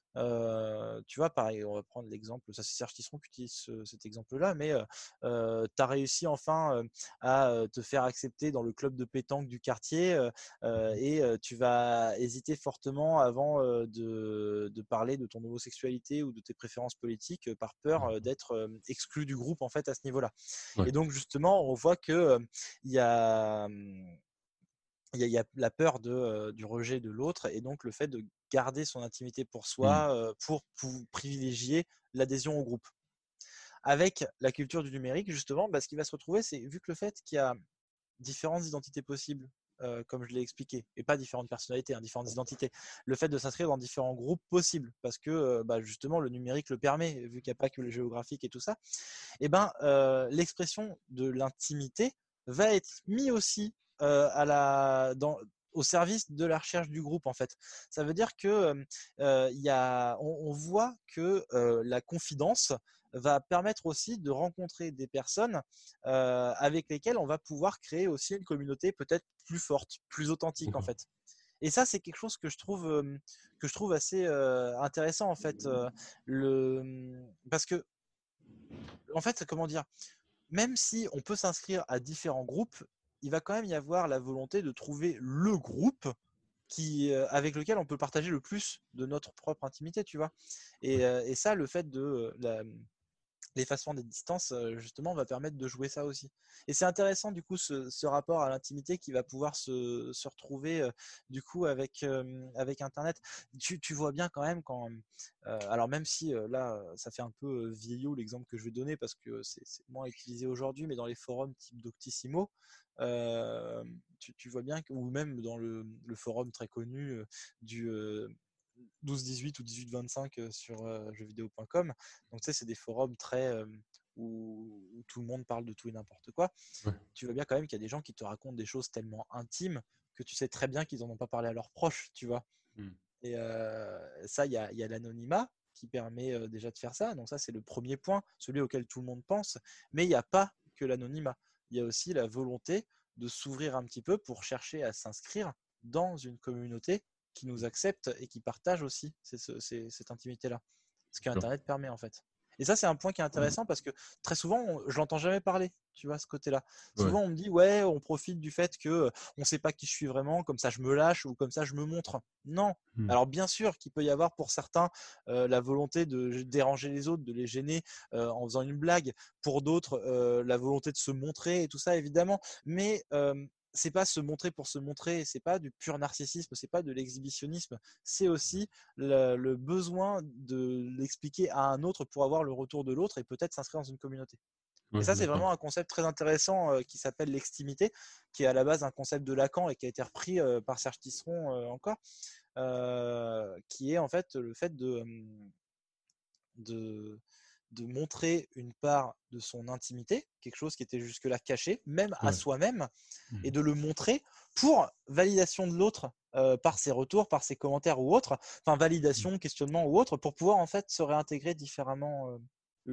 Euh, tu vois, pareil, on va prendre l'exemple, ça c'est Serge Tisseron qui utilise ce, cet exemple-là, mais euh, tu as réussi enfin euh, à euh, te faire accepter dans le club de pétanque du quartier euh, euh, Mhm. et euh, tu vas hésiter fortement avant euh, de, de parler de ton homosexualité ou de tes préférences politiques euh, par peur euh, Mhm. d'être euh, exclu du groupe en fait à ce niveau-là. Ouais. Et donc justement, on voit que euh, il y a hum, il y, a, il y a la peur de, euh, du rejet de l'autre et donc le fait de garder son intimité pour Mm. soi euh, pour, pour privilégier l'adhésion au groupe. Avec la culture du numérique, justement, bah, ce qui va se retrouver, c'est vu que le fait qu'il y a différentes identités possibles, euh, comme je l'ai expliqué, et pas différentes personnalités, hein, différentes identités, le fait de s'inscrire dans différents groupes possibles, parce que euh, bah, justement le numérique le permet, vu qu'il n'y a pas que le géographique et tout ça, et ben euh, l'expression de l'intimité va être mis aussi euh, à la, dans, au service de la recherche du groupe en fait. Ça veut dire que euh, y a, on, on voit que euh, la confidence va permettre aussi de rencontrer des personnes euh, avec lesquelles on va pouvoir créer aussi une communauté peut-être plus forte, plus authentique en D'accord. fait. Et ça, c'est quelque chose que je trouve, euh, que je trouve assez euh, intéressant en fait. Euh, le... Parce que, en fait, comment dire, même si on peut s'inscrire à différents groupes, il va quand même y avoir la volonté de trouver le groupe qui, euh, avec lequel on peut partager le plus de notre propre intimité, tu vois. Ouais. Et, euh, et ça, le fait de euh, la, l'effacement des distances, euh, justement, va permettre de jouer ça aussi. Et c'est intéressant, du coup, ce, ce rapport à l'intimité qui va pouvoir se, se retrouver, euh, du coup, avec, euh, avec Internet. Tu, tu vois bien quand même quand... euh, alors même si, euh, là, ça fait un peu euh, vieillot l'exemple que je vais donner parce que c'est c'est moins utilisé aujourd'hui, mais dans les forums type Doctissimo, euh, tu, tu vois bien, que, ou même dans le, le forum très connu euh, du... Euh, douze dix-huit ou dix-huit vingt-cinq euh, sur euh, jeuxvideo point com. Donc, tu sais, c'est des forums très euh, où, où tout le monde parle de tout et n'importe quoi. Ouais. Tu vois bien quand même qu'il y a des gens qui te racontent des choses tellement intimes que tu sais très bien qu'ils n'en ont pas parlé à leurs proches, tu vois. Mm. Et euh, ça, il y a, y a l'anonymat qui permet euh, déjà de faire ça. Donc, ça, c'est le premier point, celui auquel tout le monde pense. Mais il n'y a pas que l'anonymat. Il y a aussi la volonté de s'ouvrir un petit peu pour chercher à s'inscrire dans une communauté qui nous accepte et qui partage aussi ces- ces- cette intimité-là. Ce que D'accord. Internet permet en fait. Et ça, c'est un point qui est intéressant parce que très souvent, on- je l'entends jamais parler, tu vois, ce côté-là. Ouais. Souvent, on me dit, ouais, on profite du fait que euh, on ne sait pas qui je suis vraiment, comme ça je me lâche ou comme ça je me montre. Non. Mm. Alors bien sûr qu'il peut y avoir pour certains euh, la volonté de déranger les autres, de les gêner euh, en faisant une blague. Pour d'autres, euh, la volonté de se montrer et tout ça, évidemment. Mais euh, c'est pas se montrer pour se montrer, c'est pas du pur narcissisme, c'est pas de l'exhibitionnisme, c'est aussi le, le besoin de l'expliquer à un autre pour avoir le retour de l'autre et peut-être s'inscrire dans une communauté. Et Ouais, ça, c'est d'accord. vraiment un concept très intéressant euh, qui s'appelle l'extimité, qui est à la base un concept de Lacan et qui a été repris euh, par Serge Tisseron euh, encore, euh, qui est en fait le fait de, de, de montrer une part de son intimité, quelque chose qui était jusque-là caché, même à Ouais. soi-même, et Mmh. de le montrer pour validation de l'autre euh, par ses retours, par ses commentaires ou autres, enfin Mmh. validation, questionnement ou autre, pour pouvoir en fait se réintégrer différemment euh,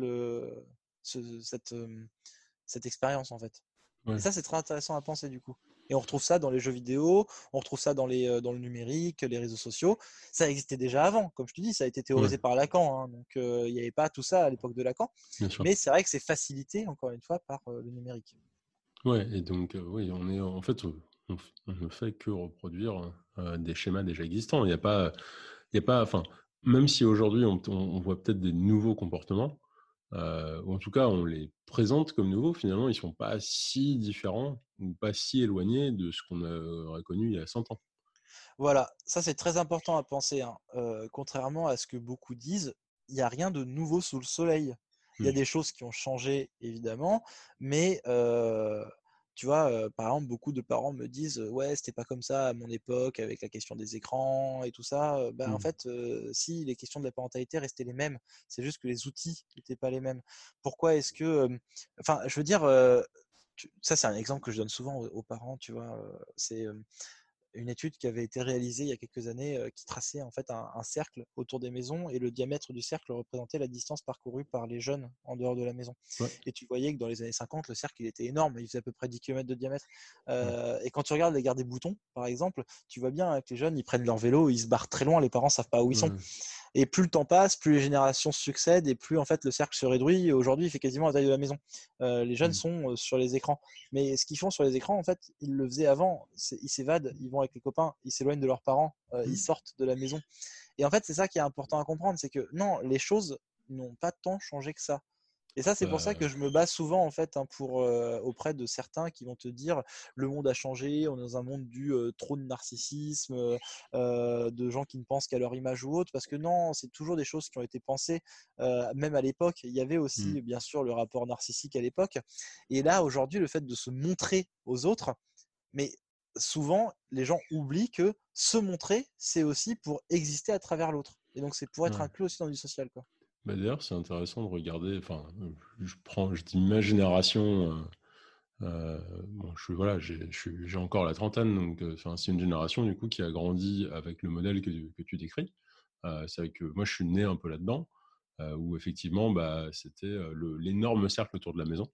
le, ce- cette, euh, cette expérience en fait. Et Ouais. ça, c'est très intéressant à penser du coup. Et on retrouve ça dans les jeux vidéo, on retrouve ça dans, les, euh, dans le numérique, les réseaux sociaux. Ça existait déjà avant, comme je te dis, ça a été Ouais, théorisé par Lacan, hein, donc euh, il n'y avait pas tout ça à l'époque de Lacan. bien sûr. Mais c'est vrai que c'est facilité, encore une fois, par euh, le numérique. Ouais et donc heu, oui, on est en fait, heu, on f on ne fait que reproduire, heu, des schémas déjà existants. Il y a pas, il y a pas enfin, même si aujourd'hui on on on voit peut-être des nouveaux comportements, heu, ou en tout cas on les présente comme nouveaux, finalement ils sont pas si différents ou pas si éloignés de ce qu'on a aurait connu il y a cent ans. Voilà, ça c'est très important à penser, hein. Euh, contrairement à ce que beaucoup disent, il n'y a rien de nouveau sous le soleil. Il y a Mmh. des choses qui ont changé, évidemment, mais euh, tu vois, euh, par exemple, beaucoup de parents me disent euh, ouais, c'était pas comme ça à mon époque avec la question des écrans et tout ça. Euh, Ben, en Mmh. fait, euh, si les questions de la parentalité restaient les mêmes, c'est juste que les outils n'étaient pas les mêmes. Pourquoi est-ce que, euh, enfin, je veux dire, euh, tu- ça c'est un exemple que je donne souvent aux, aux parents, tu vois, euh, c'est euh, une étude qui avait été réalisée il y a quelques années euh, qui traçait en fait un, un cercle autour des maisons et le diamètre du cercle représentait la distance parcourue par les jeunes en dehors de la maison. Ouais, Et tu voyais que dans les années cinquante, le cercle il était énorme, il faisait à peu près dix kilomètres de diamètre. ouais. Euh, et quand tu regardes les gares des boutons, par exemple, tu vois bien que les jeunes ils prennent leur vélo, ils se barrent très loin, les parents savent pas où ils sont. Ouais. Et plus le temps passe, plus les générations succèdent et plus en fait le cercle se réduit. Aujourd'hui, il fait quasiment la taille de la maison. Euh, les jeunes Mmh. sont euh, sur les écrans. Mais ce qu'ils font sur les écrans, en fait, ils le faisaient avant. Ils s'évadent, ils vont avec les copains, ils s'éloignent de leurs parents, euh, ils Mmh. sortent de la maison. Et en fait, c'est ça qui est important à comprendre, c'est que non, les choses n'ont pas tant changé que ça. Et ça, c'est pour ça que Bah, je me base souvent en fait hein, pour euh, auprès de certains qui vont te dire le monde a changé, on est dans un monde du euh, trop de narcissisme, euh, euh, de gens qui ne pensent qu'à leur image ou autre, parce que non, c'est toujours des choses qui ont été pensées, euh, même à l'époque. Il y avait mmh. aussi bien sûr le rapport narcissique à l'époque, et là aujourd'hui le fait de se montrer aux autres, mais souvent les gens oublient que se montrer, c'est aussi pour exister à travers l'autre, et donc c'est pour être Ouais. inclus aussi dans du social, quoi. Bah, d'ailleurs, c'est intéressant de regarder, enfin, heu, je prends je dis ma génération, heu heu, bon, je suis voilà, j'ai je suis j'ai encore la trentaine, donc heu, enfin, c'est une génération, du coup, qui a grandi avec le modèle que que tu décris. Heu, c'est vrai que moi, je suis né un peu là-dedans, heu, où effectivement, bah, c'était, heu, le l'énorme cercle autour de la maison.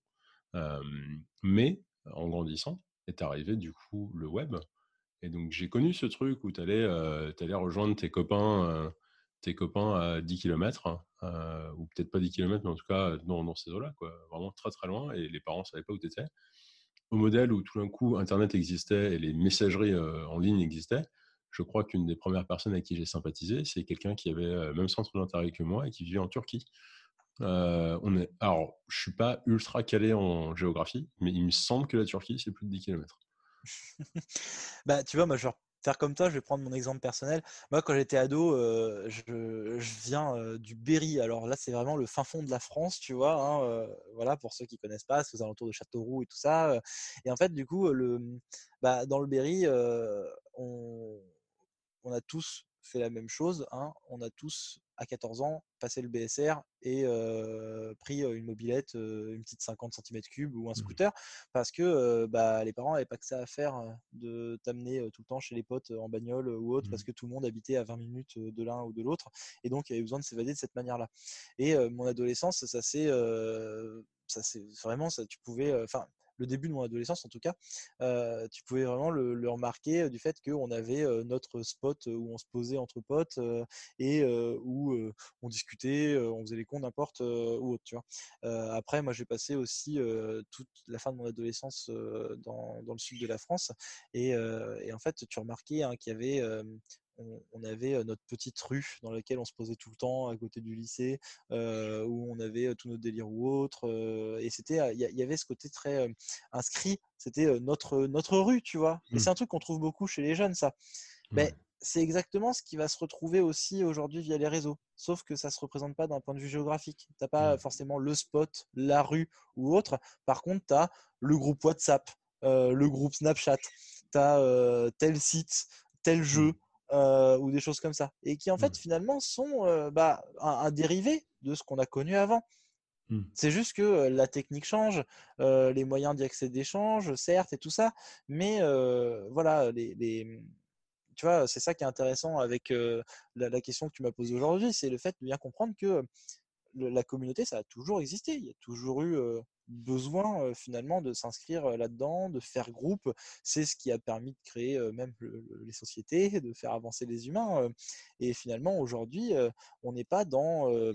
Hem, mais en grandissant est arrivé, du coup, le web et donc j'ai connu ce truc où tu allais, heu, tu allais rejoindre tes copains, heu, tes copains à dix kilomètres, heu, ou peut-être pas dix kilomètres, mais en tout cas dans dans ces eaux-là, quoi, vraiment très, très loin et les parents ne savaient pas où tu étais. Au modèle où tout d'un coup internet existait et les messageries, heu, en ligne existaient, je crois qu'une des premières personnes avec qui j'ai sympathisé, c'est quelqu'un qui avait, heu, le même centre d'intérêt que moi et qui vivait en Turquie. Heu, on est alors je suis pas ultra calé en géographie, mais il me semble que la Turquie, c'est plus de dix kilomètres. Bah, tu vois, moi, je vais faire comme toi, je vais prendre mon exemple personnel. Moi, quand j'étais ado, euh, je, je viens euh, du Berry. Alors là, c'est vraiment le fin fond de la France, tu vois, hein, euh, voilà, pour ceux qui connaissent pas, c'est aux alentours de Châteauroux et tout ça. euh. Et en fait, du coup, le, bah, dans le Berry, euh, on, on a tous fait la même chose, hein. On a tous, à quatorze ans, passé le B S R et euh, pris euh, une mobilette, euh, une petite cinquante centimètres cubes ou un Mmh. scooter, parce que euh, bah, les parents n'avaient pas que ça à faire euh, de t'amener euh, tout le temps chez les potes euh, en bagnole euh, ou autre, Mmh. parce que tout le monde habitait à vingt minutes euh, de l'un ou de l'autre, et donc il y avait besoin de s'évader de cette manière-là. Et euh, mon adolescence, ça c'est euh, ça c'est vraiment ça, tu pouvais, euh, enfin, le début de mon adolescence en tout cas, euh, tu pouvais vraiment le, le remarquer euh, du fait qu'on avait euh, notre spot euh, où on se posait entre potes euh, et euh, où euh, on discutait, euh, on faisait les cons, n'importe euh, ou autre, tu vois. Euh, après, moi, j'ai passé aussi euh, toute la fin de mon adolescence euh, dans, dans le sud de la France et, euh, et en fait, tu remarquais hein, qu'il y avait euh, on, on avait notre petite rue dans laquelle on se posait tout le temps à côté du lycée, euh, où on avait tous nos délires ou autres. Euh, et c'était, il y, y, avait ce côté très euh, inscrit. C'était euh, notre, notre rue, tu vois. Et Mmh. c'est un truc qu'on trouve beaucoup chez les jeunes, ça. Ben, Ouais. c'est exactement ce qui va se retrouver aussi aujourd'hui via les réseaux. Sauf que ça ne se représente pas d'un point de vue géographique. Tu n'as pas Mmh. forcément le spot, la rue ou autre. Par contre, tu as le groupe WhatsApp, euh, le groupe Snapchat, tu as euh, tel site, tel jeu Mmh. euh, ou des choses comme ça. Et qui, en Ouais. fait, finalement, sont euh, bah, un, un dérivé de ce qu'on a connu avant. Mmh. C'est juste que euh, la technique change, euh, les moyens d'y accéder changent, certes, et tout ça. Mais euh, voilà, les, les tu vois, c'est ça qui est intéressant avec euh, la, la question que tu m'as posée aujourd'hui, c'est le fait de bien comprendre que le- la communauté, ça a toujours existé. Il y a toujours eu euh, besoin euh, finalement de s'inscrire euh, là-dedans, de faire groupe. C'est ce qui a permis de créer euh, même le- le- les sociétés, de faire avancer les humains. euh. Et finalement, aujourd'hui, euh, on n'est pas dans euh,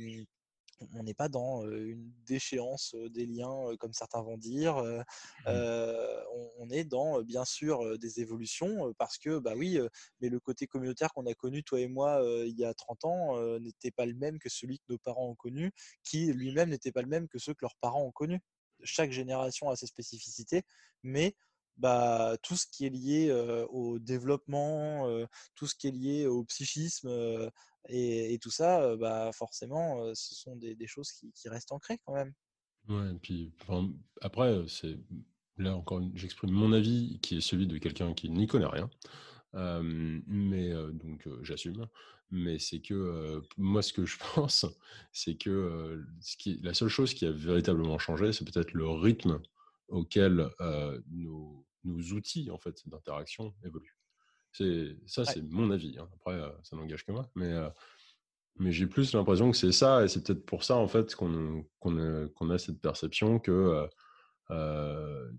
on n'est pas dans une déchéance des liens, comme certains vont dire. Euh, Mmh. euh, on, on est dans, bien sûr, des évolutions parce que, bah oui, mais le côté communautaire qu'on a connu, toi et moi, euh, il y a trente ans, euh, n'était pas le même que celui que nos parents ont connu, qui lui-même n'était pas le même que ceux que leurs parents ont connus. Chaque génération a ses spécificités, mais bah, tout ce qui est lié euh, au développement, euh, tout ce qui est lié au psychisme, euh, et, et tout ça, euh, bah, forcément, euh, ce sont des, des choses qui, qui restent ancrées quand même. Ouais, et puis, enfin, après, heu, c'est là encore une j'exprime mon avis qui est celui de quelqu'un qui n'y connaît rien. Hem, mais heu, donc heu, j'assume. Mais c'est que, heu, moi, ce que je pense, c'est que, heu, ce qui la seule chose qui a véritablement changé, c'est peut-être le rythme auquel, heu, nos nos outils, en fait, d'interaction évoluent. C'est ça, Ouais. c'est mon avis, hein. Après, heu, ça n'engage que moi, mais heu, mais j'ai plus l'impression que c'est ça et c'est peut-être pour ça, en fait, qu'on qu'on a qu'on a cette perception que, heu heu,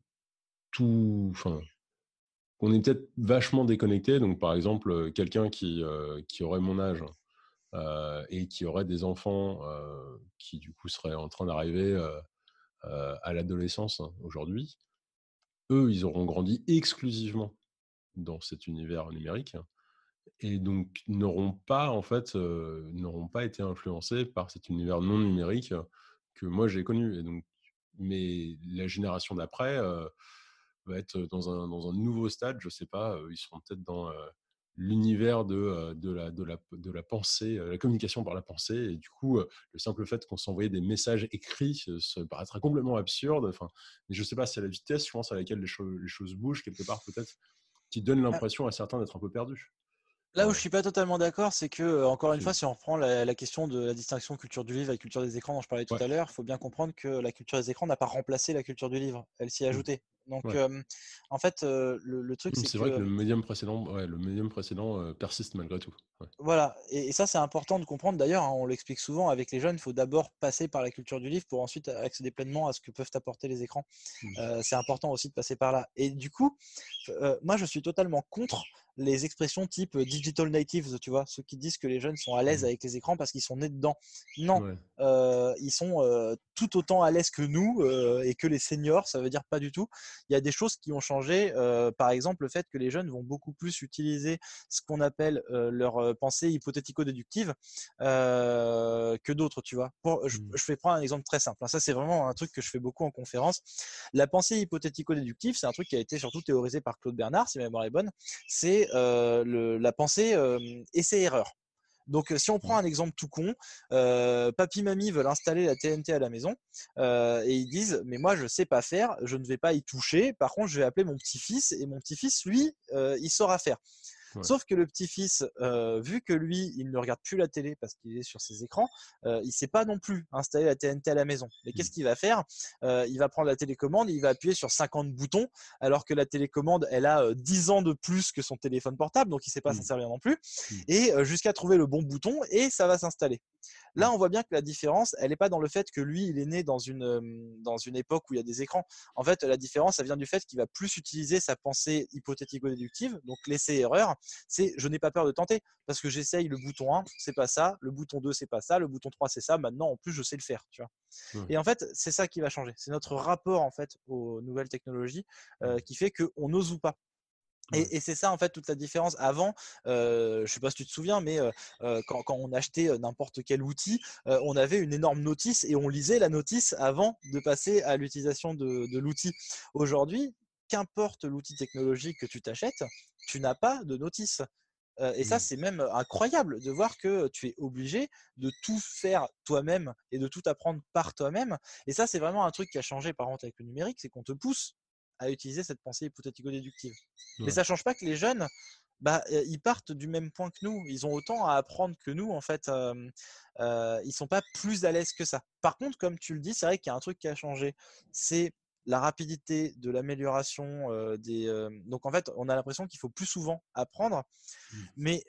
tout enfin, qu'on est peut-être vachement déconnecté. Donc, par exemple, heu, quelqu'un qui, heu, qui aurait mon âge, heu et qui aurait des enfants, heu, qui du coup seraient en train d'arriver, heu heu, à l'adolescence hein, aujourd'hui. Eux, ils auront grandi exclusivement dans cet univers numérique et donc n'auront pas en fait, heu, n'auront pas été influencés par cet univers non numérique euh, que moi j'ai connu et donc mais la génération d'après, heu, va être dans un dans un nouveau stade, je sais pas, heu, ils seront peut-être dans, heu, l'univers de, heu, de la de la de la pensée, heu, la communication par la pensée et du coup, heu, le simple fait qu'on s'envoyait des messages écrits, ce ça paraîtra complètement absurde, enfin, mais je sais pas, c'est la vitesse, je pense, à laquelle les cho les choses bougent quelque part peut-être, qui donne l'impression à certains d'être un peu perdus. Là où je Enfin, suis pas totalement d'accord, c'est que, euh, encore une fois, c'est si on reprend la, la question de la distinction culture du livre et culture des écrans dont je parlais tout ouais. à l'heure, il faut bien comprendre que la culture des écrans n'a pas remplacé la culture du livre, elle s'y est Mmh. ajoutée. Donc, Ouais. euh, en fait, euh, le, le truc, Mmh, c'est c'est que vrai que euh, le médium précédent ouais, le médium précédent, heu, persiste malgré tout. Ouais. voilà, et, et ça, c'est important de comprendre. D'ailleurs, hein, on l'explique souvent avec les jeunes, il faut d'abord passer par la culture du livre pour ensuite accéder pleinement à ce que peuvent apporter les écrans. Mmh. Euh, c'est important aussi de passer par là. Et du coup, euh, moi, je suis totalement contre les expressions type euh, digital natives, tu vois, ceux qui disent que les jeunes sont à l'aise Mmh. avec les écrans parce qu'ils sont nés dedans. Non, Ouais. euh, ils sont euh, tout autant à l'aise que nous euh, et que les seniors, ça veut dire pas du tout. Il y a des choses qui ont changé, euh, par exemple le fait que les jeunes vont beaucoup plus utiliser ce qu'on appelle euh, leur euh, pensée hypothético-déductive euh, que d'autres, tu vois. Pour, je, Mmh. je vais prendre un exemple très simple, hein. Ça, c'est vraiment un truc que je fais beaucoup en conférence. La pensée hypothético-déductive, c'est un truc qui a été surtout théorisé par Claude Bernard, si ma mémoire est bonne. C'est euh, le- la pensée euh, essai-erreur. Donc, si on Mmh. prend un exemple tout con, euh, papy, mamie veulent installer la T N T à la maison euh, et ils disent, mais moi, je sais pas faire, je ne vais pas y toucher. Par contre, je vais appeler mon petit-fils et mon petit-fils, lui, euh, il saura faire. Ouais. Sauf que le petit-fils, euh, vu que lui, il ne regarde plus la télé parce qu'il est sur ses écrans, euh, il ne sait pas non plus installer la T N T à la maison. Mais Mmh. qu'est-ce qu'il va faire? Euh, Il va prendre la télécommande, il va appuyer sur cinquante boutons, alors que la télécommande, elle a euh, dix ans de plus que son téléphone portable, donc il ne sait pas s'en Mmh. servir non plus, Mmh. et euh, jusqu'à trouver le bon bouton, et ça va s'installer. Mmh. Là, on voit bien que la différence, elle n'est pas dans le fait que lui, il est né dans une, euh, dans une époque où il y a des écrans. En fait, la différence, ça vient du fait qu'il va plus utiliser sa pensée hypothético-déductive, donc l'essai-erreur. C'est je n'ai pas peur de tenter parce que j'essaye le bouton un, c'est pas ça, le bouton deux, c'est pas ça, le bouton trois, c'est ça. Maintenant, en plus, je sais le faire, tu vois. Ouais. Et en fait, c'est ça qui va changer. C'est notre rapport en fait aux nouvelles technologies euh, Mmh. qui fait qu'on n'ose ou pas. Ouais. Et, et c'est ça en fait toute la différence. Avant, euh, je sais pas si tu te souviens, mais euh, euh, quand, quand on achetait euh, n'importe quel outil, euh, on avait une énorme notice et on lisait la notice avant de passer à l'utilisation de, de l'outil. Aujourd'hui, qu'importe l'outil technologique que tu t'achètes, tu n'as pas de notice. Euh, et ça, Mmh. c'est même incroyable de voir que tu es obligé de tout faire toi-même et de tout apprendre par toi-même. Et ça, c'est vraiment un truc qui a changé par contre avec le numérique, c'est qu'on te pousse à utiliser cette pensée hypothético-déductive. Mais Ouais. ça change pas que les jeunes, bah, euh, ils partent du même point que nous. Ils ont autant à apprendre que nous, en fait. Euh, euh, ils sont pas plus à l'aise que ça. Par contre, comme tu le dis, c'est vrai qu'il y a un truc qui a changé. C'est la rapidité de l'amélioration euh, des. Euh, Donc en fait, on a l'impression qu'il faut plus souvent apprendre, Mmh. mais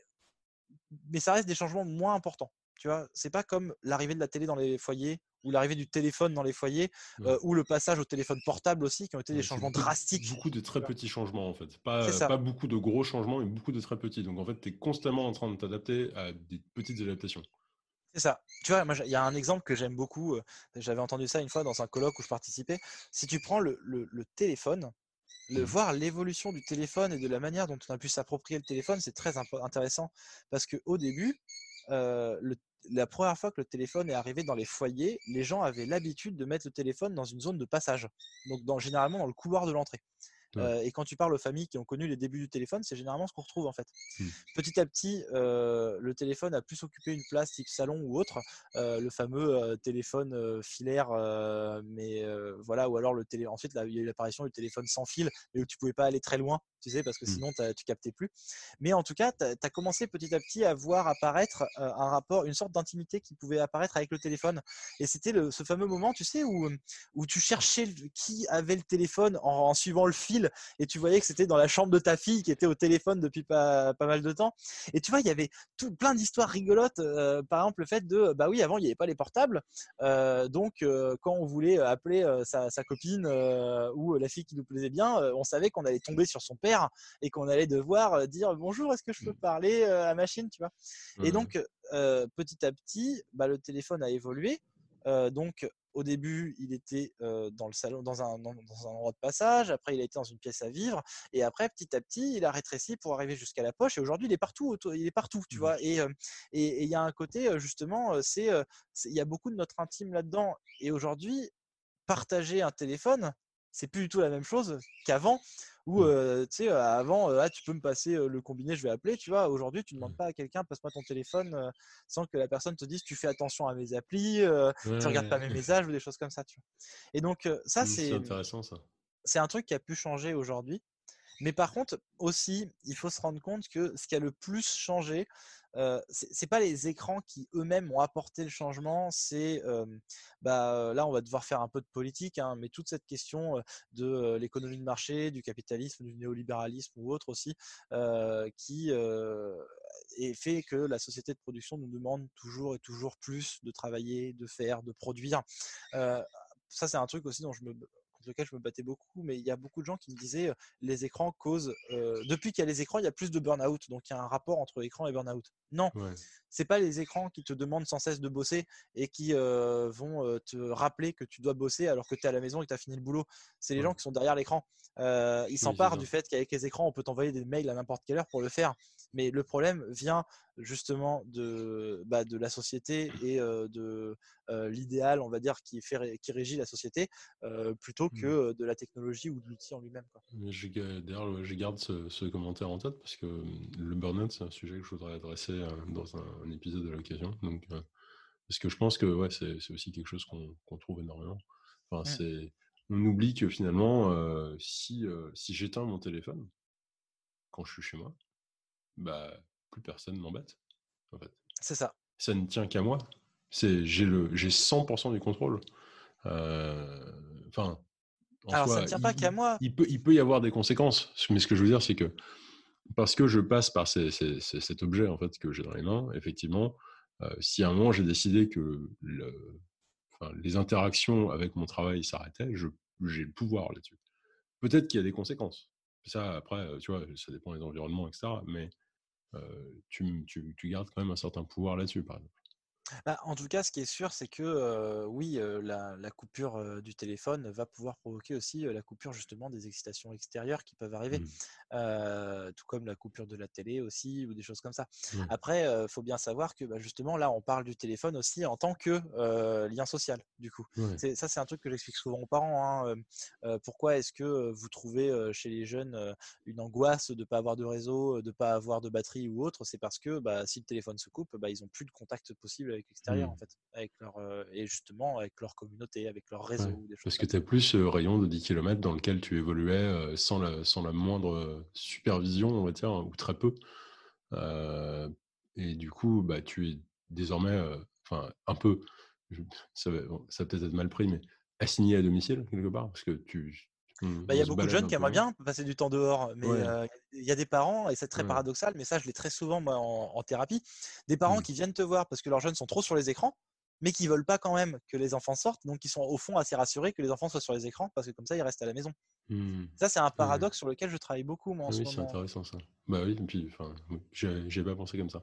mais ça reste des changements moins importants. Tu vois, c'est pas comme l'arrivée de la télé dans les foyers ou l'arrivée du téléphone dans les foyers Ouais. euh, ou le passage au téléphone portable aussi, qui ont été des Ouais, c'est changements beaucoup de drastiques. beaucoup de Tu très vois, petits changements, en fait. c'est Pas ça. pas beaucoup de gros changements, mais beaucoup de très petits. Donc en fait, tu es constamment en train de t'adapter à des petites adaptations. C'est ça. Tu vois, moi, il y a un exemple que j'aime beaucoup. euh, J'avais entendu ça une fois dans un colloque où je participais. Si tu prends le, le- le téléphone, le, Mmh. voir l'évolution du téléphone et de la manière dont on a pu s'approprier le téléphone, c'est très impo- intéressant. Parce qu'au début, euh, le- la première fois que le téléphone est arrivé dans les foyers, les gens avaient l'habitude de mettre le téléphone dans une zone de passage. Donc, dans, généralement dans le couloir de l'entrée. Ouais. Euh, et quand tu parles aux familles qui ont connu les débuts du téléphone, c'est généralement ce qu'on retrouve en fait. Mmh. Petit à petit, euh, le téléphone a plus occupé une place type salon ou autre, euh, le fameux euh, téléphone euh, filaire, euh, mais euh, voilà, ou alors le télé. Ensuite, là, il y a eu l'apparition du téléphone sans fil, mais où tu pouvais pas aller très loin, tu sais, parce que Mmh. sinon tu captais plus. Mais en tout cas, tu as commencé petit à petit à voir apparaître euh, un rapport, une sorte d'intimité qui pouvait apparaître avec le téléphone. Et c'était le, ce fameux moment, tu sais, où, où tu cherchais qui avait le téléphone en, en suivant le fil et tu voyais que c'était dans la chambre de ta fille qui était au téléphone depuis pas, pas mal de temps. Et tu vois, il y avait tout, plein d'histoires rigolotes. Euh, par exemple, le fait de, bah oui, avant, il n'y avait pas les portables. Euh, donc, euh, quand on voulait appeler euh, sa, sa, copine euh, ou la fille qui nous plaisait bien, euh, on savait qu'on allait tomber sur son père et qu'on allait devoir euh, dire bonjour, est-ce que je peux Mmh. parler euh, à machine, tu vois. Et Ouais. donc, euh, petit à petit, bah, le téléphone a évolué. Euh, donc, au début, il était euh, dans le salon, dans un, dans, dans un endroit de passage. Après, il a été dans une pièce à vivre. Et après, petit à petit, il a rétréci pour arriver jusqu'à la poche. Et aujourd'hui, il est partout. Il est partout, tu Mmh. vois. Et euh, et il y a un côté euh, justement, euh, c'est, euh, c'est- il y a beaucoup de notre intime là-dedans. Et aujourd'hui, partager un téléphone, c'est plus du tout la même chose qu'avant. Où Ouais. euh, tu sais, euh, avant, euh, ah, tu peux me passer euh, le combiné, je vais appeler. Tu vois, aujourd'hui, tu ne demandes Ouais. pas à quelqu'un, passe-moi ton téléphone, euh, sans que la personne te dise, tu fais attention à mes applis, euh, tu regardes pas Ouais. mes messages ou des choses comme ça. Tu vois. Et donc, euh, ça, Mmh, c'est c'est intéressant ça. c'est un truc qui a pu changer aujourd'hui. Mais par contre, aussi, il faut se rendre compte que ce qui a le plus changé, euh, c'est c'est pas les écrans qui eux-mêmes ont apporté le changement, c'est euh, bah, là on va devoir faire un peu de politique, hein, mais toute cette question euh, de euh, l'économie de marché, du capitalisme, du néolibéralisme ou autre aussi, euh, qui euh, est fait que la société de production nous demande toujours et toujours plus de travailler, de faire, de produire. Euh, Ça c'est un truc aussi dont je me contre lequel je me battais beaucoup, mais il y a beaucoup de gens qui me disaient les écrans causent. Euh, depuis qu'il y a les écrans, il y a plus de burn-out. Donc il y a un rapport entre écran et burn-out. Non, Ouais. c'est pas les écrans qui te demandent sans cesse de bosser et qui euh, vont euh, te rappeler que tu dois bosser alors que tu es à la maison et que tu as fini le boulot. C'est les Ouais. gens qui sont derrière l'écran. Euh, ils Oui, c'est s'emparent ça. du fait qu'avec les écrans, on peut t'envoyer des mails à n'importe quelle heure pour le faire. Mais le problème vient justement de, bah, de la société et euh, de euh, l'idéal, on va dire, qui, fait, qui régit la société, euh, plutôt Mmh. que de la technologie ou de l'outil en lui-même, quoi. Mais je ga d'ailleurs, ouais, je garde ce ce commentaire en tête parce que, mmh, le burn-out, c'est un sujet que je voudrais adresser, heu, dans un un épisode à l'occasion. Donc, heu, parce que je pense que, ouais, c'est c'est aussi quelque chose qu'on qu'on trouve énormément. Enfin, Mm. c'est on oublie que finalement, heu, si, heu, si j'éteins mon téléphone quand je suis chez moi, bah, plus personne m'embête, en fait. C'est ça. Ça ne tient qu'à moi. C'est j'ai le j'ai cent pour cent du contrôle. Heu, enfin, en Alors, ça ne soi, tient pas il qu'à il moi. il peut il peut y avoir des conséquences. Mais ce que je veux dire, c'est que parce que je passe par ces ces ces cet objet, en fait, que j'ai dans les mains, effectivement, heu, si à un moment j'ai décidé que le enfin, les interactions avec mon travail s'arrêtaient, je j'ai le pouvoir là-dessus. Peut-être qu'il y a des conséquences. Ça, après, heu, tu vois, ça dépend des environnements et cetera, mais heu, tu m tu tu gardes quand même un certain pouvoir là-dessus, par exemple. Bah, en tout cas, ce qui est sûr, c'est que euh, oui, euh, la, la coupure euh, du téléphone va pouvoir provoquer aussi euh, la coupure justement des excitations extérieures qui peuvent arriver, Mmh. Euh, tout comme la coupure de la télé aussi ou des choses comme ça. Ouais. Après, il faut bien savoir que bah, justement là, on parle du téléphone aussi en tant que euh, lien social. Du coup, Ouais. c'est, ça, c'est un truc que j'explique souvent aux parents, hein, euh, euh, pourquoi est-ce que euh, vous trouvez euh, chez les jeunes euh, une angoisse de ne pas avoir de réseau, de ne pas avoir de batterie ou autre? C'est parce que bah, si le téléphone se coupe, bah, ils n'ont plus de contact possible avec l'extérieur Mmh. en fait, avec leur euh, et justement avec leur communauté, avec leur Ouais. réseau ou des choses Parce que comme tu as ça. plus ce rayon de dix kilomètres dans lequel tu évoluais, heu, sans la sans la moindre, heu, supervision, on va dire, ou très peu. Heu et du coup, bah, tu es désormais, heu, enfin un peu, je ça va bon, ça va peut-être être mal pris, mais assigné à domicile quelque part? Parce que tu on Bah, il y on a se beaucoup de balade jeunes un qui peu aimeraient loin. bien passer du temps dehors, mais Ouais, euh, il y a des parents, et c'est très ouais. paradoxal, mais ça je l'ai très souvent moi en, en thérapie, des parents Mmh. qui viennent te voir parce que leurs jeunes sont trop sur les écrans, mais qui veulent pas quand même que les enfants sortent, donc ils sont au fond assez rassurés que les enfants soient sur les écrans parce que comme ça ils restent à la maison. Mmh. Ça c'est un Ouais. paradoxe sur lequel je travaille beaucoup moi en Ah ce oui, c'est moment. intéressant ça. Bah oui, et puis enfin, oui, j'y j'y pas pensé comme ça.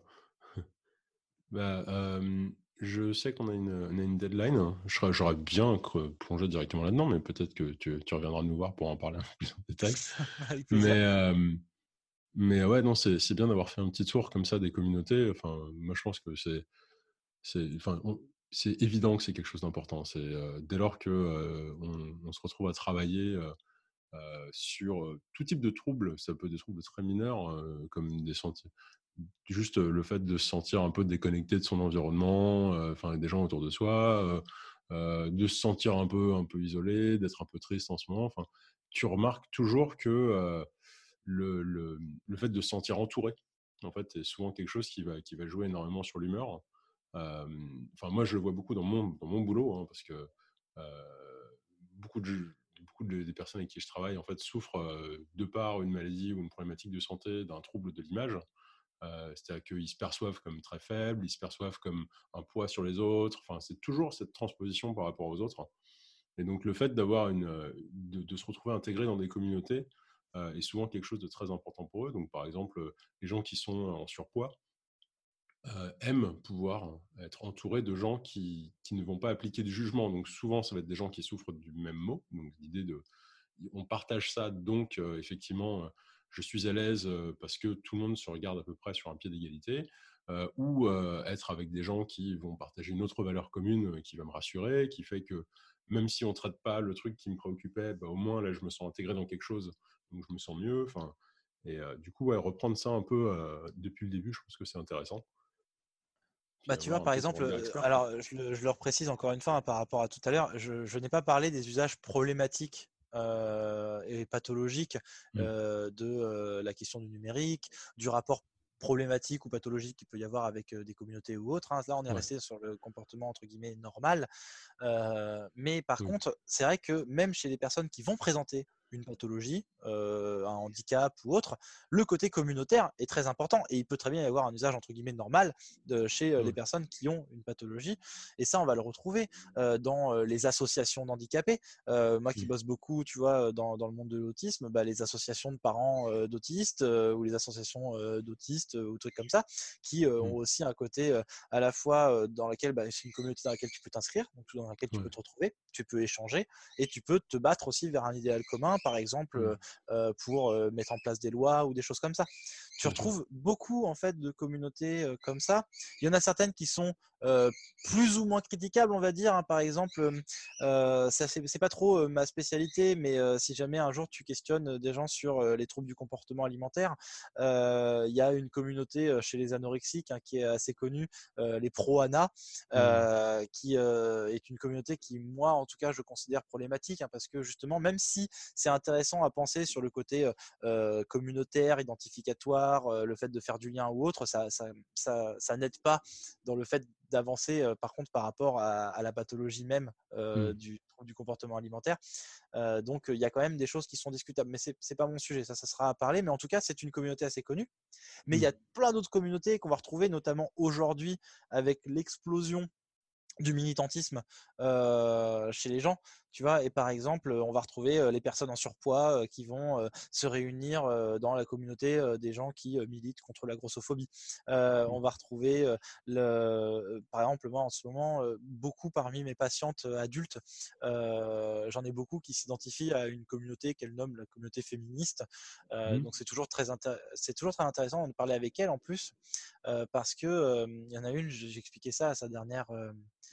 Bah, hem, je sais qu'on a une, on a une deadline. Je serais j'aurais bien cre plongé directement là-dedans, mais peut-être que tu tu reviendras nous voir pour en parler un peu plus en détail. Avec Mais, plaisir. hem, mais ouais, non, c'est c'est bien d'avoir fait un petit tour comme ça des communautés. Enfin, moi, je pense que c'est c'est enfin, on c'est évident que c'est quelque chose d'important. C'est, heu, dès lors que, heu, on on se retrouve à travailler, heu heu, sur, heu, tout type de troubles, ça peut être des troubles très mineurs, heu, comme des senti juste, heu, le fait de se sentir un peu déconnecté de son environnement, heu, enfin, des gens autour de soi, heu heu, de se sentir un peu un peu isolé, d'être un peu triste en ce moment. Enfin, tu remarques toujours que, heu, le le, mmh, le fait de se sentir entouré, en fait, c'est souvent quelque chose qui va qui va jouer énormément sur l'humeur. Hem, enfin, moi, je le vois beaucoup dans mon dans mon boulot, hein, parce que, heu, beaucoup de beaucoup de des personnes avec qui je travaille, en fait, souffrent, heu, de par une maladie ou une problématique de santé, d'un trouble de l'image. Heu, c'est-à-dire qu'ils se perçoivent comme très faibles, ils se perçoivent comme un poids sur les autres. Enfin, c'est toujours cette transposition par rapport aux autres, et donc le fait d'avoir une, heu, de de se retrouver intégré dans des communautés, heu, est souvent quelque chose de très important pour eux. Donc par exemple, heu, les gens qui sont en surpoids, heu, aiment pouvoir être entourés de gens qui qui ne vont pas appliquer de jugement. Donc souvent, ça va être des gens qui souffrent du même mot, donc l'idée de on partage ça, donc euh, effectivement, euh, je suis à l'aise euh, parce que tout le monde se regarde à peu près sur un pied d'égalité, euh, ou euh, être avec des gens qui vont partager une autre valeur commune euh, qui va me rassurer, qui fait que même si on ne traite pas le truc qui me préoccupait, bah, au moins là, je me sens intégré dans quelque chose, donc je me sens mieux. Enfin, et euh, du coup, ouais, reprendre ça un peu euh, depuis le début, je pense que c'est intéressant. Puis Bah, tu vois, avoir un par peu ton exemple, regard euh, expert, quoi. alors je le, je le reprécise encore une fois hein, par rapport à tout à l'heure, je, je n'ai pas parlé des usages problématiques euh, et pathologiques Mm. euh, de euh, la question du numérique, du rapport problématique ou pathologique qu'il peut y avoir avec euh, des communautés ou autres, hein. Là, on est Ouais, resté sur le comportement entre guillemets normal. Euh, mais par oui. contre, c'est vrai que même chez les personnes qui vont présenter une pathologie, euh, un handicap ou autre, le côté communautaire est très important et il peut très bien y avoir un usage entre guillemets normal de, chez euh, les Ouais. personnes qui ont une pathologie. Et ça, on va le retrouver euh, dans euh, les associations d'handicapés. Euh, moi qui Mm. bosse beaucoup, tu vois, dans, dans le monde de l'autisme, bah, les associations de parents euh, d'autistes euh, ou les associations euh, d'autistes euh, ou trucs comme ça, qui euh, ont Mm. aussi un côté euh, à la fois euh, dans laquelle bah, c'est une communauté dans laquelle tu peux t'inscrire, donc dans laquelle tu Ouais. peux te retrouver, tu peux échanger et tu peux te battre aussi vers un idéal commun, par exemple Mm. euh, euh, pour euh, mettre en place des lois ou des choses comme ça. Tu Bien sûr. retrouves beaucoup en fait de communautés euh, comme ça. Il y en a certaines qui sont euh, plus ou moins critiquables, on va dire, hein. Par exemple, euh, ça c'est c'est pas trop euh, ma spécialité, mais euh, si jamais un jour tu questionnes des gens sur euh, les troubles du comportement alimentaire, euh, il y a une communauté euh, chez les anorexiques hein, qui est assez connue, euh, les pro-ANA, Mm. euh, qui euh, est une communauté qui, moi, en tout cas, je considère problématique, hein, parce que justement, même si c'est intéressant à penser sur le côté euh, communautaire, identificatoire, euh, le fait de faire du lien ou autre, ça, ça, ça, ça n'aide pas dans le fait d'avancer, euh, par contre, par rapport à, à la pathologie même euh, Mm. du, du comportement alimentaire. Euh, donc, il y a quand même des choses qui sont discutables, mais c'est c'est pas mon sujet, ça, ça sera à parler. Mais en tout cas, c'est une communauté assez connue. Mais il y Mm. a plein d'autres communautés qu'on va retrouver, notamment aujourd'hui avec l'explosion du militantisme euh, chez les gens. tu vois. Et par exemple, on va retrouver euh, les personnes en surpoids euh, qui vont euh, se réunir euh, dans la communauté euh, des gens qui euh, militent contre la grossophobie. Euh, on va retrouver, euh, le, par exemple, moi en ce moment, euh, beaucoup parmi mes patientes euh, adultes, euh, j'en ai beaucoup qui s'identifient à une communauté qu'elles nomment la communauté féministe. Euh, Mmh. donc c'est toujours très intér- c'est toujours très intéressant de parler avec elles en plus, euh, parce que euh, il y en a une, j'expliquais ça à sa dernière, euh,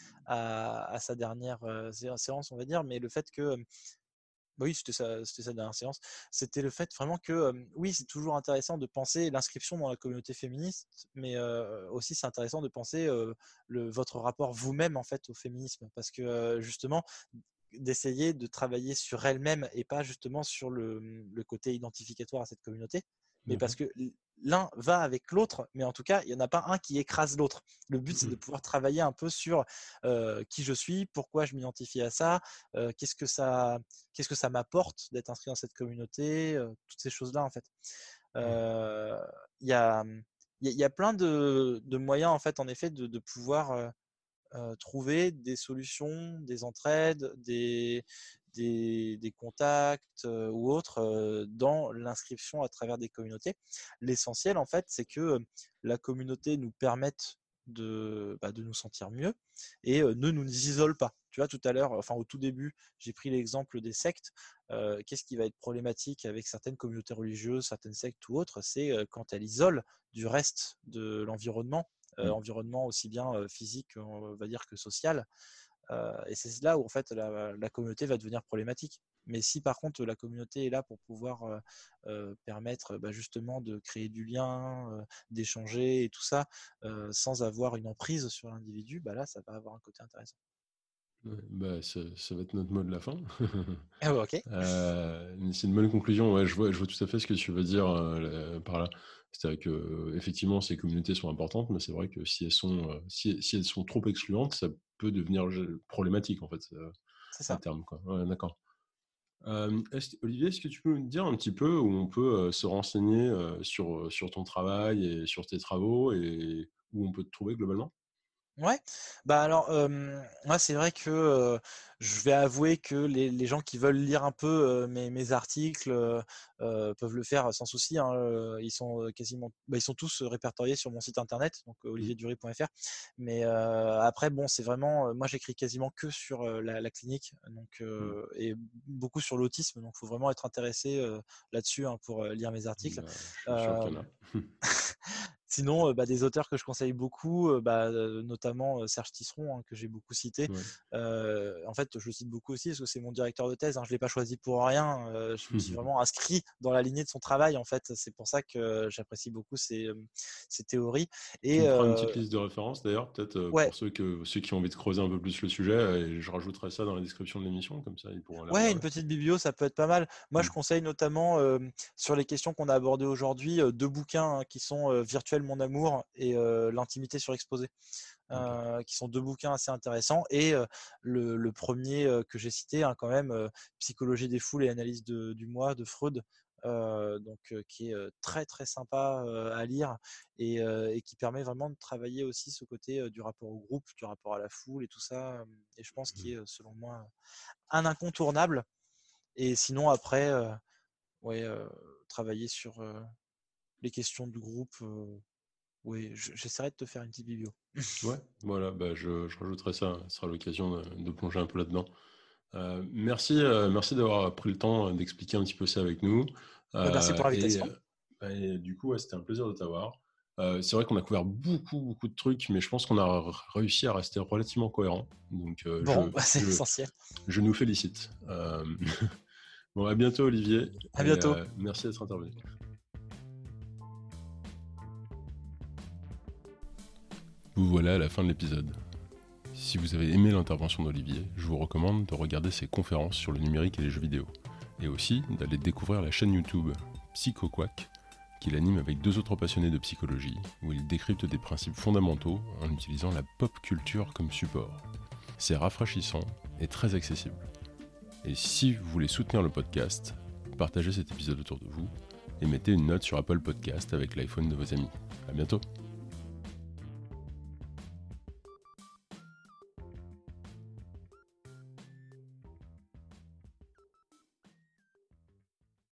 à, à sa dernière euh, séance, on va dire, mais le fait que euh, bah oui, c'était sa, c'était sa dernière séance. C'était le fait vraiment que, euh, oui, c'est toujours intéressant de penser l'inscription dans la communauté féministe, mais euh, aussi c'est intéressant de penser euh, le, votre rapport vous-même en fait au féminisme, parce que euh, justement d'essayer de travailler sur elle-même et pas justement sur le, le côté identificatoire à cette communauté, mais parce D'accord. que l'un va avec l'autre, mais en tout cas, il n'y en a pas un qui écrase l'autre. Le but, c'est de pouvoir travailler un peu sur euh, qui je suis, pourquoi je m'identifie à ça, euh, qu'est-ce que ça, qu'est-ce que ça m'apporte d'être inscrit dans cette communauté, euh, toutes ces choses-là, en fait. Ouais. Euh, Il y, a, y, a, y a plein de, de moyens, en fait, en effet, de, de pouvoir euh, euh, trouver des solutions, des entraides, des, des, des contacts euh, ou autres euh, dans l'inscription à travers des communautés. L'essentiel, en fait, c'est que euh, la communauté nous permette de, bah, de nous sentir mieux et euh, ne nous isole pas. Tu vois, tout à l'heure, enfin au tout début, j'ai pris l'exemple des sectes. Euh, qu'est-ce qui va être problématique avec certaines communautés religieuses, certaines sectes ou autres, c'est euh, quand elles isolent du reste de l'environnement, euh, Mmh. environnement aussi bien euh, physique, on va dire, que social. Euh, et c'est là où en fait la, la communauté va devenir problématique. Mais si par contre la communauté est là pour pouvoir euh, euh, permettre bah, justement de créer du lien, euh, d'échanger et tout ça, euh, sans avoir une emprise sur l'individu, bah là ça va avoir un côté intéressant. Ouais, bah, ça ça va être notre mot de la fin. Ah ouais, ok. Heu, mais c'est une bonne conclusion. Ouais, je vois je vois tout à fait ce que tu veux dire, heu, là par là. C'est-à-dire qu'effectivement, ces communautés sont importantes, mais c'est vrai que si elles sont, heu, si si elles sont trop excluantes, ça peut devenir je problématique, en fait, heu, C'est à ça. terme, quoi. Ouais, d'accord. Hem, est-ce Olivier, est-ce que tu peux me dire un petit peu où on peut, heu, se renseigner, heu, sur, heu, sur ton travail et sur tes travaux et où on peut te trouver globalement? Ouais, bah alors, hem, moi c'est vrai que, heu, je vais avouer que les les gens qui veulent lire un peu, heu, mes mes articles, heu heu, peuvent le faire sans souci, hein, heu, ils sont, heu, quasiment bah, ils sont tous, heu, répertoriés sur mon site internet, donc Mmh. olivier dury point f r. Mais, heu, après bon, c'est vraiment, heu, moi j'écris quasiment que sur, heu, la la clinique, donc, Mmh. heu et beaucoup sur l'autisme, donc faut vraiment être intéressé, heu, là-dessus, hein, pour, heu, lire mes articles. Bah, je suis sûr qu'il y en Hem a. Sinon, heu, bah, des auteurs que je conseille beaucoup, heu, bah, heu, notamment, heu, Serge Tisseron, hein, que j'ai beaucoup cité. Ouais. Heu, en fait, je le cite beaucoup aussi parce que c'est mon directeur de thèse, hein. Je l'ai pas choisi pour rien, heu, je me suis vraiment inscrit dans la lignée de son travail, en fait. C'est pour ça que j'apprécie beaucoup ses, hem, ses théories Tu et me feras une heu petite liste de références d'ailleurs, peut-être, heu, ouais. pour ceux que ceux qui ont envie de creuser un peu plus le sujet et je rajouterai ça dans la description de l'émission, comme ça ils pourront aller Ouais, une regarder. petite biblio, ça peut être pas mal. Moi, je Mmh. conseille notamment, hem, sur les questions qu'on a abordées aujourd'hui, heu, deux bouquins, hein, qui sont, heu, Virtuel mon amour et heu, L'intimité surexposée. OK. Euh, qui sont deux bouquins assez intéressants. Et euh, le, le premier euh, que j'ai cité, hein, quand même, euh, Psychologie des foules et analyse de, du moi de Freud, euh, donc euh, qui est euh, très très sympa euh, à lire et, euh, et qui permet vraiment de travailler aussi ce côté euh, du rapport au groupe, du rapport à la foule et tout ça. euh, Et je pense qu'il est, euh, selon moi, un incontournable. Et sinon, après, euh, ouais, euh, travailler sur euh, les questions du groupe. Euh, oui, j'essaierai de te faire une petite biblio. Ouais, voilà, bah, je je rajouterai ça, ce sera l'occasion de de plonger un peu là-dedans. Heu, merci, heu, merci d'avoir pris le temps, heu, d'expliquer un petit peu ça avec nous, Bah, merci pour heu et l'invitation. heu, bah et du coup, ouais, c'était un plaisir de t'avoir. Heu, c'est vrai qu'on a couvert beaucoup, beaucoup de trucs, mais je pense qu'on a r réussi à rester relativement cohérent, donc heu, Bon, je bah, c'est je l'essentiel. je nous félicite. Hem, bon, à bientôt Olivier À et bientôt. heu, merci d'être intervenu. Vous voilà à la fin de l'épisode. Si vous avez aimé l'intervention d'Olivier, je vous recommande de regarder ses conférences sur le numérique et les jeux vidéo, et aussi d'aller découvrir la chaîne YouTube PsychoQuack, qu'il anime avec deux autres passionnés de psychologie, où il décrypte des principes fondamentaux en utilisant la pop culture comme support. C'est rafraîchissant et très accessible. Et si vous voulez soutenir le podcast, partagez cet épisode autour de vous et mettez une note sur Apple Podcast avec l'iPhone de vos amis. À bientôt!